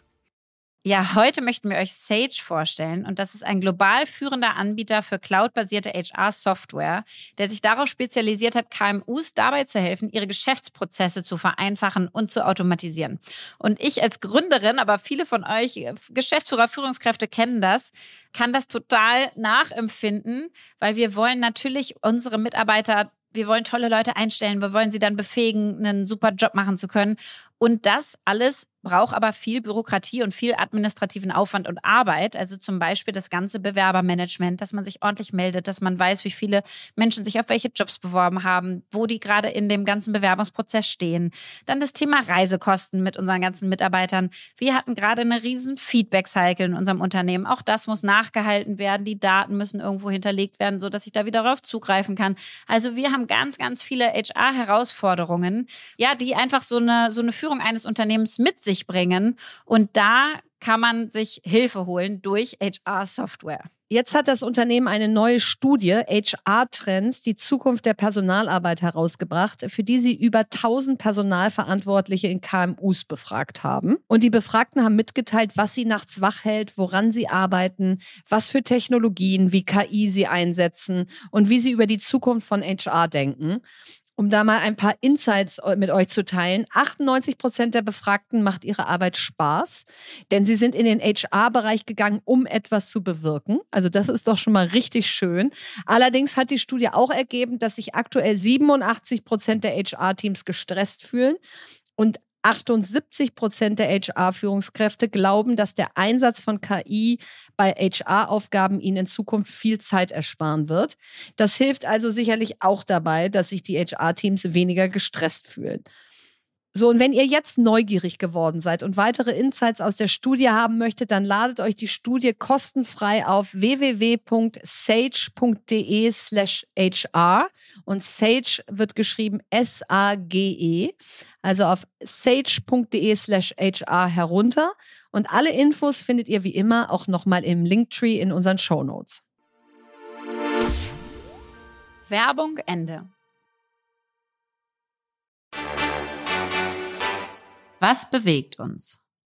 Speaker 2: Ja, heute möchten wir euch Sage vorstellen und das ist ein global führender Anbieter für cloudbasierte H R-Software, der sich darauf spezialisiert hat, K M Us dabei zu helfen, ihre Geschäftsprozesse zu vereinfachen und zu automatisieren. Und ich als Gründerin, aber viele von euch Geschäftsführer, Führungskräfte kennen das, kann das total nachempfinden, weil wir wollen natürlich unsere Mitarbeiter, wir wollen tolle Leute einstellen, wir wollen sie dann befähigen, einen super Job machen zu können. Und das alles braucht aber viel Bürokratie und viel administrativen Aufwand und Arbeit. Also zum Beispiel das ganze Bewerbermanagement, dass man sich ordentlich meldet, dass man weiß, wie viele Menschen sich auf welche Jobs beworben haben, wo die gerade in dem ganzen Bewerbungsprozess stehen. Dann das Thema Reisekosten mit unseren ganzen Mitarbeitern. Wir hatten gerade eine riesen Feedback-Cycle in unserem Unternehmen. Auch das muss nachgehalten werden. Die Daten müssen irgendwo hinterlegt werden, sodass ich da wieder darauf zugreifen kann. Also wir haben ganz, ganz viele H R-Herausforderungen, ja, die einfach so eine, so eine Führung eines Unternehmens mit sich bringen. Und da kann man sich Hilfe holen durch H R-Software.
Speaker 1: Jetzt hat das Unternehmen eine neue Studie, H R-Trends, die Zukunft der Personalarbeit herausgebracht, für die sie über tausend Personalverantwortliche in K M Us befragt haben. Und die Befragten haben mitgeteilt, was sie nachts wach hält, woran sie arbeiten, was für Technologien wie K I sie einsetzen und wie sie über die Zukunft von H R denken. Um da mal ein paar Insights mit euch zu teilen. achtundneunzig Prozent der Befragten macht ihre Arbeit Spaß, denn sie sind in den H R-Bereich gegangen, um etwas zu bewirken. Also das ist doch schon mal richtig schön. Allerdings hat die Studie auch ergeben, dass sich aktuell siebenundachtzig Prozent der H R-Teams gestresst fühlen und achtundsiebzig Prozent der H R-Führungskräfte glauben, dass der Einsatz von K I bei H R-Aufgaben ihnen in Zukunft viel Zeit ersparen wird. Das hilft also sicherlich auch dabei, dass sich die H R-Teams weniger gestresst fühlen. So, und wenn ihr jetzt neugierig geworden seid und weitere Insights aus der Studie haben möchtet, dann ladet euch die Studie kostenfrei auf w w w punkt sage punkt d e slash h r und Sage wird geschrieben S A G E, also auf sage punkt d e slash h r herunter und alle Infos findet ihr wie immer auch nochmal im Linktree in unseren Shownotes.
Speaker 2: Werbung Ende. Was bewegt uns?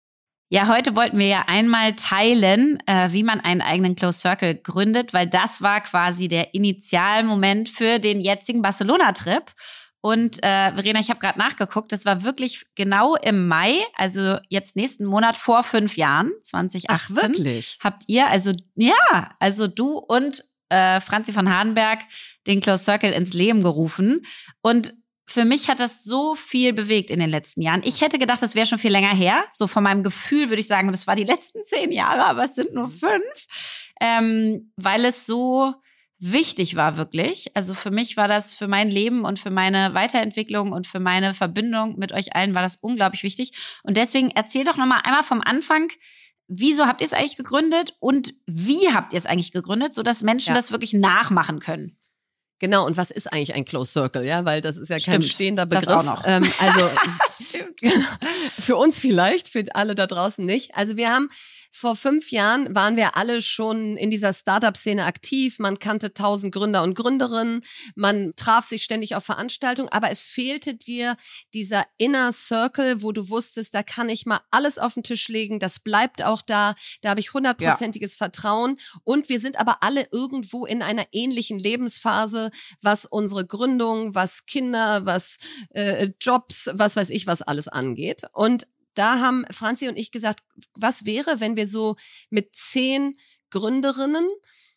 Speaker 2: Ja, heute wollten wir ja einmal teilen, äh, wie man einen eigenen Close Circle gründet, weil das war quasi der Initialmoment für den jetzigen Barcelona-Trip. Und äh, Verena, ich habe gerade nachgeguckt, das war wirklich genau im Mai, also jetzt nächsten Monat vor fünf Jahren, zwanzig achtzehn.
Speaker 1: Ach, wirklich?
Speaker 2: Habt ihr, also ja, also du und äh, Franzi von Hardenberg den Close Circle ins Leben gerufen. Und für mich hat das so viel bewegt in den letzten Jahren. Ich hätte gedacht, das wäre schon viel länger her. So von meinem Gefühl würde ich sagen, das war die letzten zehn Jahre, aber es sind nur fünf. Ähm, weil es so wichtig war wirklich. Also für mich war das, für mein Leben und für meine Weiterentwicklung und für meine Verbindung mit euch allen war das unglaublich wichtig. Und deswegen erzähl doch nochmal einmal vom Anfang, wieso habt ihr es eigentlich gegründet und wie habt ihr es eigentlich gegründet, sodass Menschen ja. das wirklich nachmachen können?
Speaker 4: Genau, und was ist eigentlich ein Close Circle? Ja, weil das ist ja kein
Speaker 2: Stimmt,
Speaker 4: stehender Begriff.
Speaker 2: Das auch noch.
Speaker 4: Ähm, also
Speaker 2: Stimmt.
Speaker 4: Für uns vielleicht, für alle da draußen nicht. Also wir haben vor fünf Jahren waren wir alle schon in dieser Startup-Szene aktiv. Man kannte tausend Gründer und Gründerinnen. Man traf sich ständig auf Veranstaltungen. Aber es fehlte dir dieser Inner Circle, wo du wusstest, da kann ich mal alles auf den Tisch legen. Das bleibt auch da. Da habe ich hundertprozentiges ja. Vertrauen. Und wir sind aber alle irgendwo in einer ähnlichen Lebensphase, was unsere Gründung, was Kinder, was äh, Jobs, was weiß ich, was alles angeht. Und da haben Franzi und ich gesagt, was wäre, wenn wir so mit zehn Gründerinnen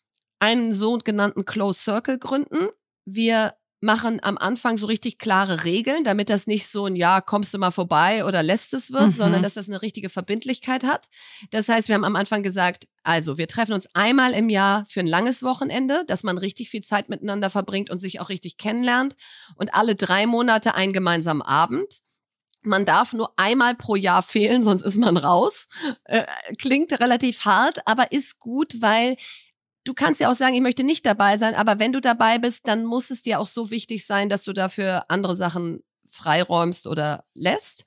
Speaker 4: einen sogenannten Close Circle gründen? Wir machen am Anfang so richtig klare Regeln, damit das nicht so ein Ja, kommst du mal vorbei oder lässt es wird, mhm. sondern dass das eine richtige Verbindlichkeit hat. Das heißt, wir haben am Anfang gesagt, also wir treffen uns einmal im Jahr für ein langes Wochenende, dass man richtig viel Zeit miteinander verbringt und sich auch richtig kennenlernt und alle drei Monate einen gemeinsamen Abend. Man darf nur einmal pro Jahr fehlen, sonst ist man raus. Äh, klingt relativ hart, aber ist gut, weil du kannst ja auch sagen, ich möchte nicht dabei sein, aber wenn du dabei bist, dann muss es dir auch so wichtig sein, dass du dafür andere Sachen freiräumst oder lässt.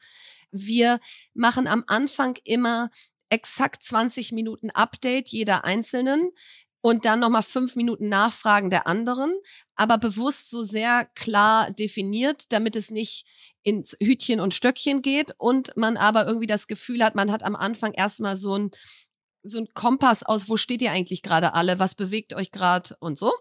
Speaker 4: Wir machen am Anfang immer exakt zwanzig Minuten Update jeder Einzelnen und dann nochmal fünf Minuten Nachfragen der anderen, aber bewusst so sehr klar definiert, damit es nicht ins Hütchen und Stöckchen geht und man aber irgendwie das Gefühl hat, man hat am Anfang erstmal so ein, so ein Kompass aus, wo steht ihr eigentlich gerade alle, was bewegt euch gerade und so.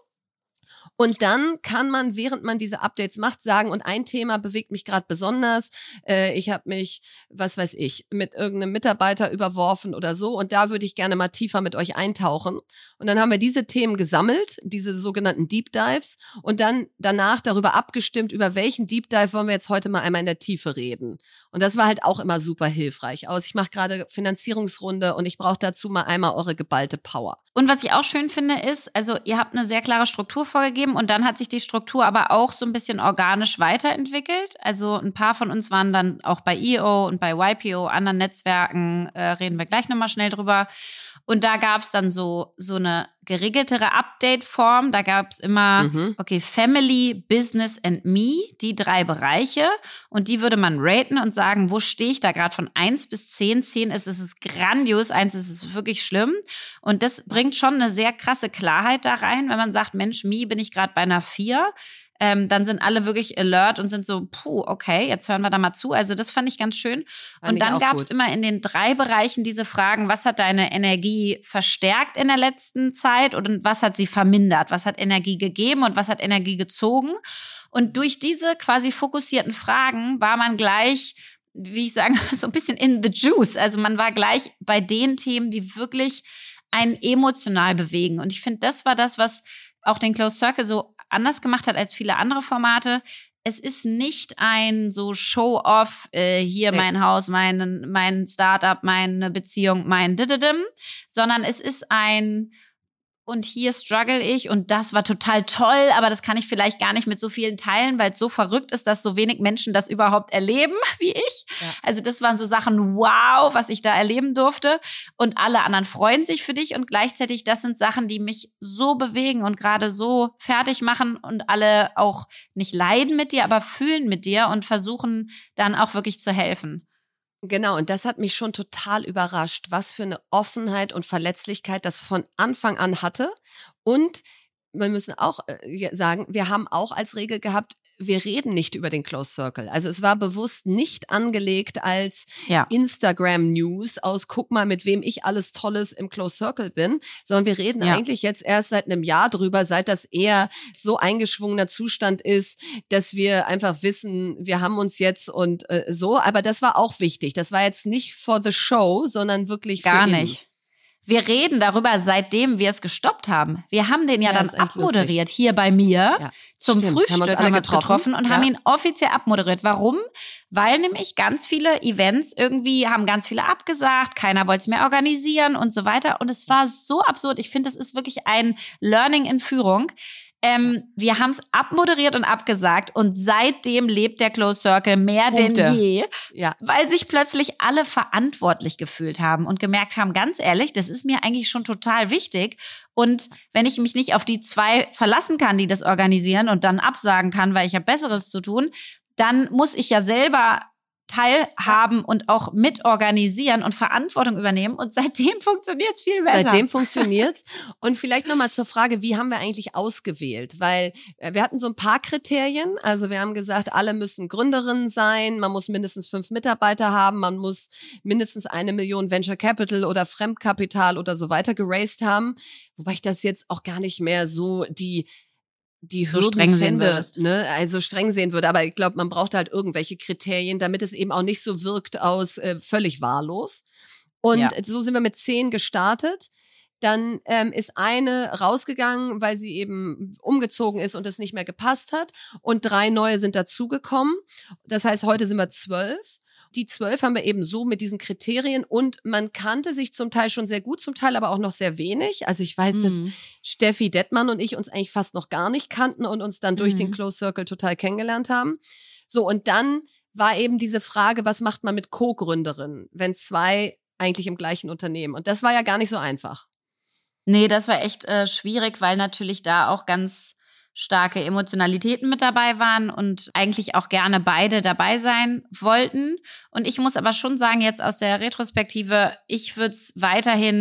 Speaker 4: Und dann kann man, während man diese Updates macht, sagen, und ein Thema bewegt mich gerade besonders. Äh, ich habe mich, was weiß ich, mit irgendeinem Mitarbeiter überworfen oder so. Und da würde ich gerne mal tiefer mit euch eintauchen. Und dann haben wir diese Themen gesammelt, diese sogenannten Deep Dives. Und dann danach darüber abgestimmt, über welchen Deep Dive wollen wir jetzt heute mal einmal in der Tiefe reden. Und das war halt auch immer super hilfreich aus. Ich mache gerade Finanzierungsrunde und ich brauche dazu mal einmal eure geballte Power.
Speaker 2: Und was ich auch schön finde ist, also ihr habt eine sehr klare Struktur vorgegeben und dann hat sich die Struktur aber auch so ein bisschen organisch weiterentwickelt. Also ein paar von uns waren dann auch bei E O und bei Y P O, anderen Netzwerken, äh, reden wir gleich nochmal schnell drüber. Und da gab es dann so, so eine geregeltere Update-Form. Da gab es immer, mhm. okay, Family, Business and Me, die drei Bereiche. Und die würde man raten und sagen, wo stehe ich da gerade von eins bis zehn? zehn ist, es ist grandios, eins ist es wirklich schlimm. Und das bringt schon eine sehr krasse Klarheit da rein, wenn man sagt, Mensch, Me bin ich gerade bei einer vier. Ähm, dann sind alle wirklich alert und sind so, puh, okay, jetzt hören wir da mal zu. Also das fand ich ganz schön. Fand und dann gab es immer in den drei Bereichen diese Fragen, was hat deine Energie verstärkt in der letzten Zeit und was hat sie vermindert? Was hat Energie gegeben und was hat Energie gezogen? Und durch diese quasi fokussierten Fragen war man gleich, wie ich sage, so ein bisschen in the juice. Also man war gleich bei den Themen, die wirklich einen emotional bewegen. Und ich finde, das war das, was auch den Closed Circle so anders gemacht hat als viele andere Formate. Es ist nicht ein so Show-off, äh, hier nee. mein Haus, mein, mein Startup, meine Beziehung, mein Dididim, sondern es ist ein und hier struggle ich und das war total toll, aber das kann ich vielleicht gar nicht mit so vielen teilen, weil es so verrückt ist, dass so wenig Menschen das überhaupt erleben wie ich. Ja. Also das waren so Sachen, wow, was ich da erleben durfte und alle anderen freuen sich für dich und gleichzeitig das sind Sachen, die mich so bewegen und gerade so fertig machen und alle auch nicht leiden mit dir, aber fühlen mit dir und versuchen dann auch wirklich zu helfen.
Speaker 4: Genau, und das hat mich schon total überrascht, was für eine Offenheit und Verletzlichkeit das von Anfang an hatte. Und wir müssen auch sagen, wir haben auch als Regel gehabt, wir reden nicht über den Closed Circle. Also es war bewusst nicht angelegt als ja. Instagram-News aus, guck mal, mit wem ich alles Tolles im Closed Circle bin, sondern wir reden ja. eigentlich jetzt erst seit einem Jahr drüber, seit das eher so eingeschwungener Zustand ist, dass wir einfach wissen, wir haben uns jetzt und äh, so. Aber das war auch wichtig. Das war jetzt nicht for the show, sondern wirklich
Speaker 2: Gar
Speaker 4: für
Speaker 2: nicht. Wir reden darüber, seitdem wir es gestoppt haben. Wir haben den ja, ja dann abmoderiert lustig. Hier bei mir ja, zum stimmt. Frühstück haben, uns haben wir getroffen, getroffen und ja. haben ihn offiziell abmoderiert. Warum? Weil nämlich ganz viele Events irgendwie haben ganz viele abgesagt, keiner wollte es mehr organisieren und so weiter. Und es war so absurd. Ich finde, das ist wirklich ein Learning in Führung. Ähm, wir haben es abmoderiert und abgesagt und seitdem lebt der Closed Circle mehr Punkte. Denn je, ja. weil sich plötzlich alle verantwortlich gefühlt haben und gemerkt haben, ganz ehrlich, das ist mir eigentlich schon total wichtig und wenn ich mich nicht auf die zwei verlassen kann, die das organisieren und dann absagen kann, weil ich habe Besseres zu tun, dann muss ich ja selber teilhaben und auch mitorganisieren und Verantwortung übernehmen. Und seitdem funktioniert es viel besser.
Speaker 4: Seitdem funktioniert's. Und vielleicht nochmal zur Frage, wie haben wir eigentlich ausgewählt? Weil wir hatten so ein paar Kriterien. Also wir haben gesagt, alle müssen Gründerinnen sein, man muss mindestens fünf Mitarbeiter haben, man muss mindestens eine Million Venture Capital oder Fremdkapital oder so weiter geraced haben. Wobei ich das jetzt auch gar nicht mehr so die die
Speaker 2: so streng sehen
Speaker 4: würdest. Ne, also streng sehen würde. Aber ich glaube, man braucht halt irgendwelche Kriterien, damit es eben auch nicht so wirkt aus äh, völlig wahllos. Und ja. so sind wir mit zehn gestartet. Dann ähm, ist eine rausgegangen, weil sie eben umgezogen ist und es nicht mehr gepasst hat. Und drei neue sind dazugekommen. Das heißt, heute sind wir zwölf. Die zwölf haben wir eben so mit diesen Kriterien und man kannte sich zum Teil schon sehr gut, zum Teil aber auch noch sehr wenig. Also ich weiß, mhm. dass Steffi Dettmann und ich uns eigentlich fast noch gar nicht kannten und uns dann durch mhm. den Closed Circle total kennengelernt haben. So, und dann war eben diese Frage, was macht man mit Co-Gründerinnen, wenn zwei eigentlich im gleichen Unternehmen? Und das war ja gar nicht so einfach.
Speaker 2: Nee, das war echt äh, schwierig, weil natürlich da auch ganz starke Emotionalitäten mit dabei waren und eigentlich auch gerne beide dabei sein wollten. Und ich muss aber schon sagen, jetzt aus der Retrospektive, ich würde es weiterhin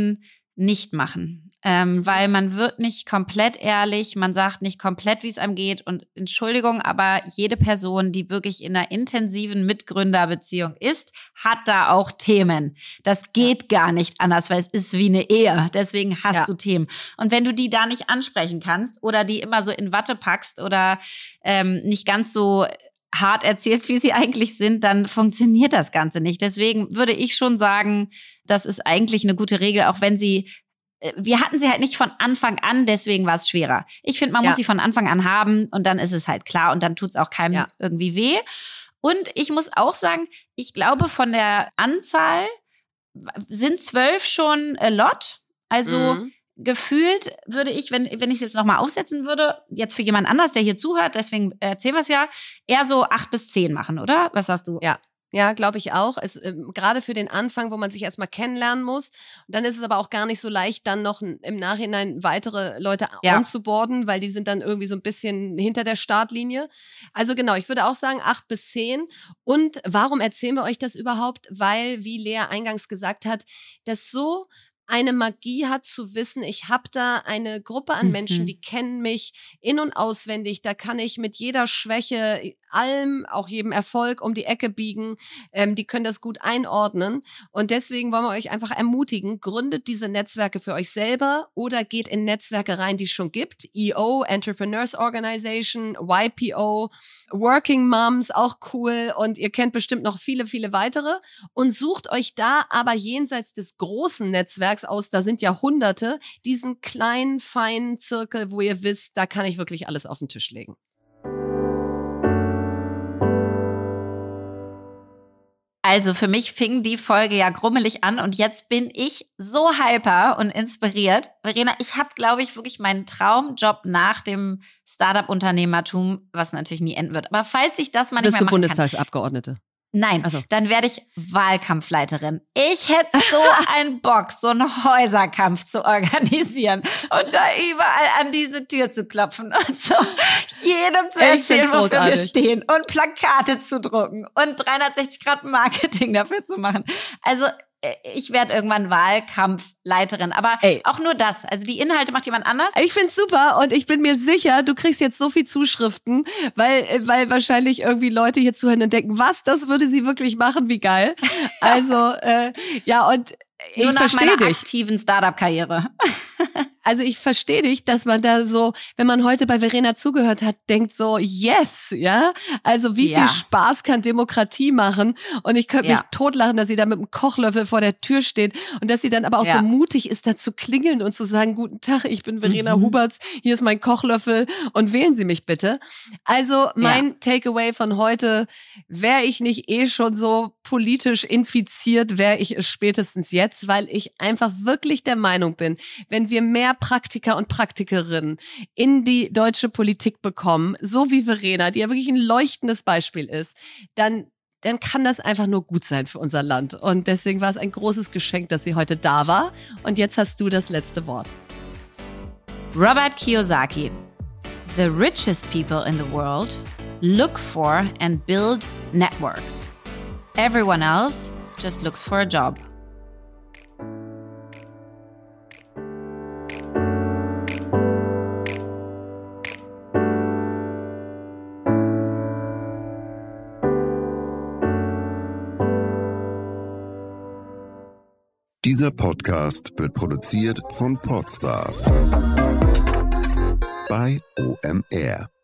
Speaker 2: nicht machen. Ähm, weil man wird nicht komplett ehrlich, man sagt nicht komplett, wie es einem geht. Und Entschuldigung, aber jede Person, die wirklich in einer intensiven Mitgründerbeziehung ist, hat da auch Themen. Das geht gar nicht anders, weil es ist wie eine Ehe. Deswegen hast ja. du Themen. Und wenn du die da nicht ansprechen kannst oder die immer so in Watte packst oder ähm, nicht ganz so hart erzählst, wie sie eigentlich sind, dann funktioniert das Ganze nicht. Deswegen würde ich schon sagen, das ist eigentlich eine gute Regel, auch wenn sie wir hatten sie halt nicht von Anfang an, deswegen war es schwerer. Ich finde, man ja. muss sie von Anfang an haben und dann ist es halt klar und dann tut es auch keinem ja. irgendwie weh. Und ich muss auch sagen, ich glaube, von der Anzahl sind zwölf schon a lot. Also mhm. gefühlt würde ich, wenn, wenn ich es jetzt nochmal aufsetzen würde, jetzt für jemand anders, der hier zuhört, deswegen erzählen wir es ja, eher so acht bis zehn machen, oder? Was sagst du?
Speaker 4: Ja. Ja, glaube ich auch. Es, äh, gerade für den Anfang, wo man sich erstmal kennenlernen muss. Und dann ist es aber auch gar nicht so leicht, dann noch im Nachhinein weitere Leute ja. onzuboarden, weil die sind dann irgendwie so ein bisschen hinter der Startlinie. Also genau, ich würde auch sagen acht bis zehn. Und warum erzählen wir euch das überhaupt? Weil, wie Lea eingangs gesagt hat, das so eine Magie hat zu wissen, ich habe da eine Gruppe an Menschen, mhm. die kennen mich in- und auswendig, da kann ich mit jeder Schwäche, allem, auch jedem Erfolg um die Ecke biegen, ähm, die können das gut einordnen und deswegen wollen wir euch einfach ermutigen, gründet diese Netzwerke für euch selber oder geht in Netzwerke rein, die es schon gibt, E O, Entrepreneurs Organization, Y P O, Working Moms, auch cool und ihr kennt bestimmt noch viele, viele weitere und sucht euch da aber jenseits des großen Netzwerks aus, da sind ja Hunderte, diesen kleinen, feinen Zirkel, wo ihr wisst, da kann ich wirklich alles auf den Tisch legen.
Speaker 2: Also für mich fing die Folge ja grummelig an und jetzt bin ich so hyper und inspiriert. Verena, ich habe, glaube ich, wirklich meinen Traumjob nach dem Startup-Unternehmertum, was natürlich nie enden wird. Aber falls ich das mal nicht mehr machen kann.
Speaker 4: Bist du Bundestagsabgeordnete?
Speaker 2: Nein, also. Dann werde ich Wahlkampfleiterin. Ich hätte so einen Bock, so einen Häuserkampf zu organisieren und da überall an diese Tür zu klopfen und so jedem zu erzählen, wofür wir stehen und Plakate zu drucken und dreihundertsechzig Grad Marketing dafür zu machen. Also ich werde irgendwann Wahlkampfleiterin, aber Ey. auch nur das. Also die Inhalte macht jemand anders.
Speaker 4: Ich find's super und ich bin mir sicher, du kriegst jetzt so viel Zuschriften, weil weil wahrscheinlich irgendwie Leute hier zuhören und denken, was, das würde sie wirklich machen, wie geil. Also äh, ja und ich
Speaker 2: Nur nach
Speaker 4: verstehe
Speaker 2: meiner
Speaker 4: dich.
Speaker 2: aktiven Startup-Karriere.
Speaker 4: Also ich verstehe dich, dass man da so, wenn man heute bei Verena zugehört hat, denkt so, yes, ja. Also wie ja. viel Spaß kann Demokratie machen? Und ich könnte ja. mich totlachen, dass sie da mit einem Kochlöffel vor der Tür steht und dass sie dann aber auch ja. so mutig ist, da zu klingeln und zu sagen, guten Tag, ich bin Verena mhm. Huberts, hier ist mein Kochlöffel und wählen Sie mich bitte. Also mein ja. Takeaway von heute, wäre ich nicht eh schon so politisch infiziert, wäre ich es spätestens jetzt, weil ich einfach wirklich der Meinung bin, wenn wir mehr Praktiker und Praktikerinnen in die deutsche Politik bekommen, so wie Verena, die ja wirklich ein leuchtendes Beispiel ist, dann dann kann das einfach nur gut sein für unser Land. Und deswegen war es ein großes Geschenk, dass sie heute da war. Und jetzt hast du das letzte Wort.
Speaker 2: Robert Kiyosaki. The richest people in the world look for and build networks. Everyone else just looks for a job.
Speaker 5: Dieser Podcast wird produziert von Podstars bei O M R.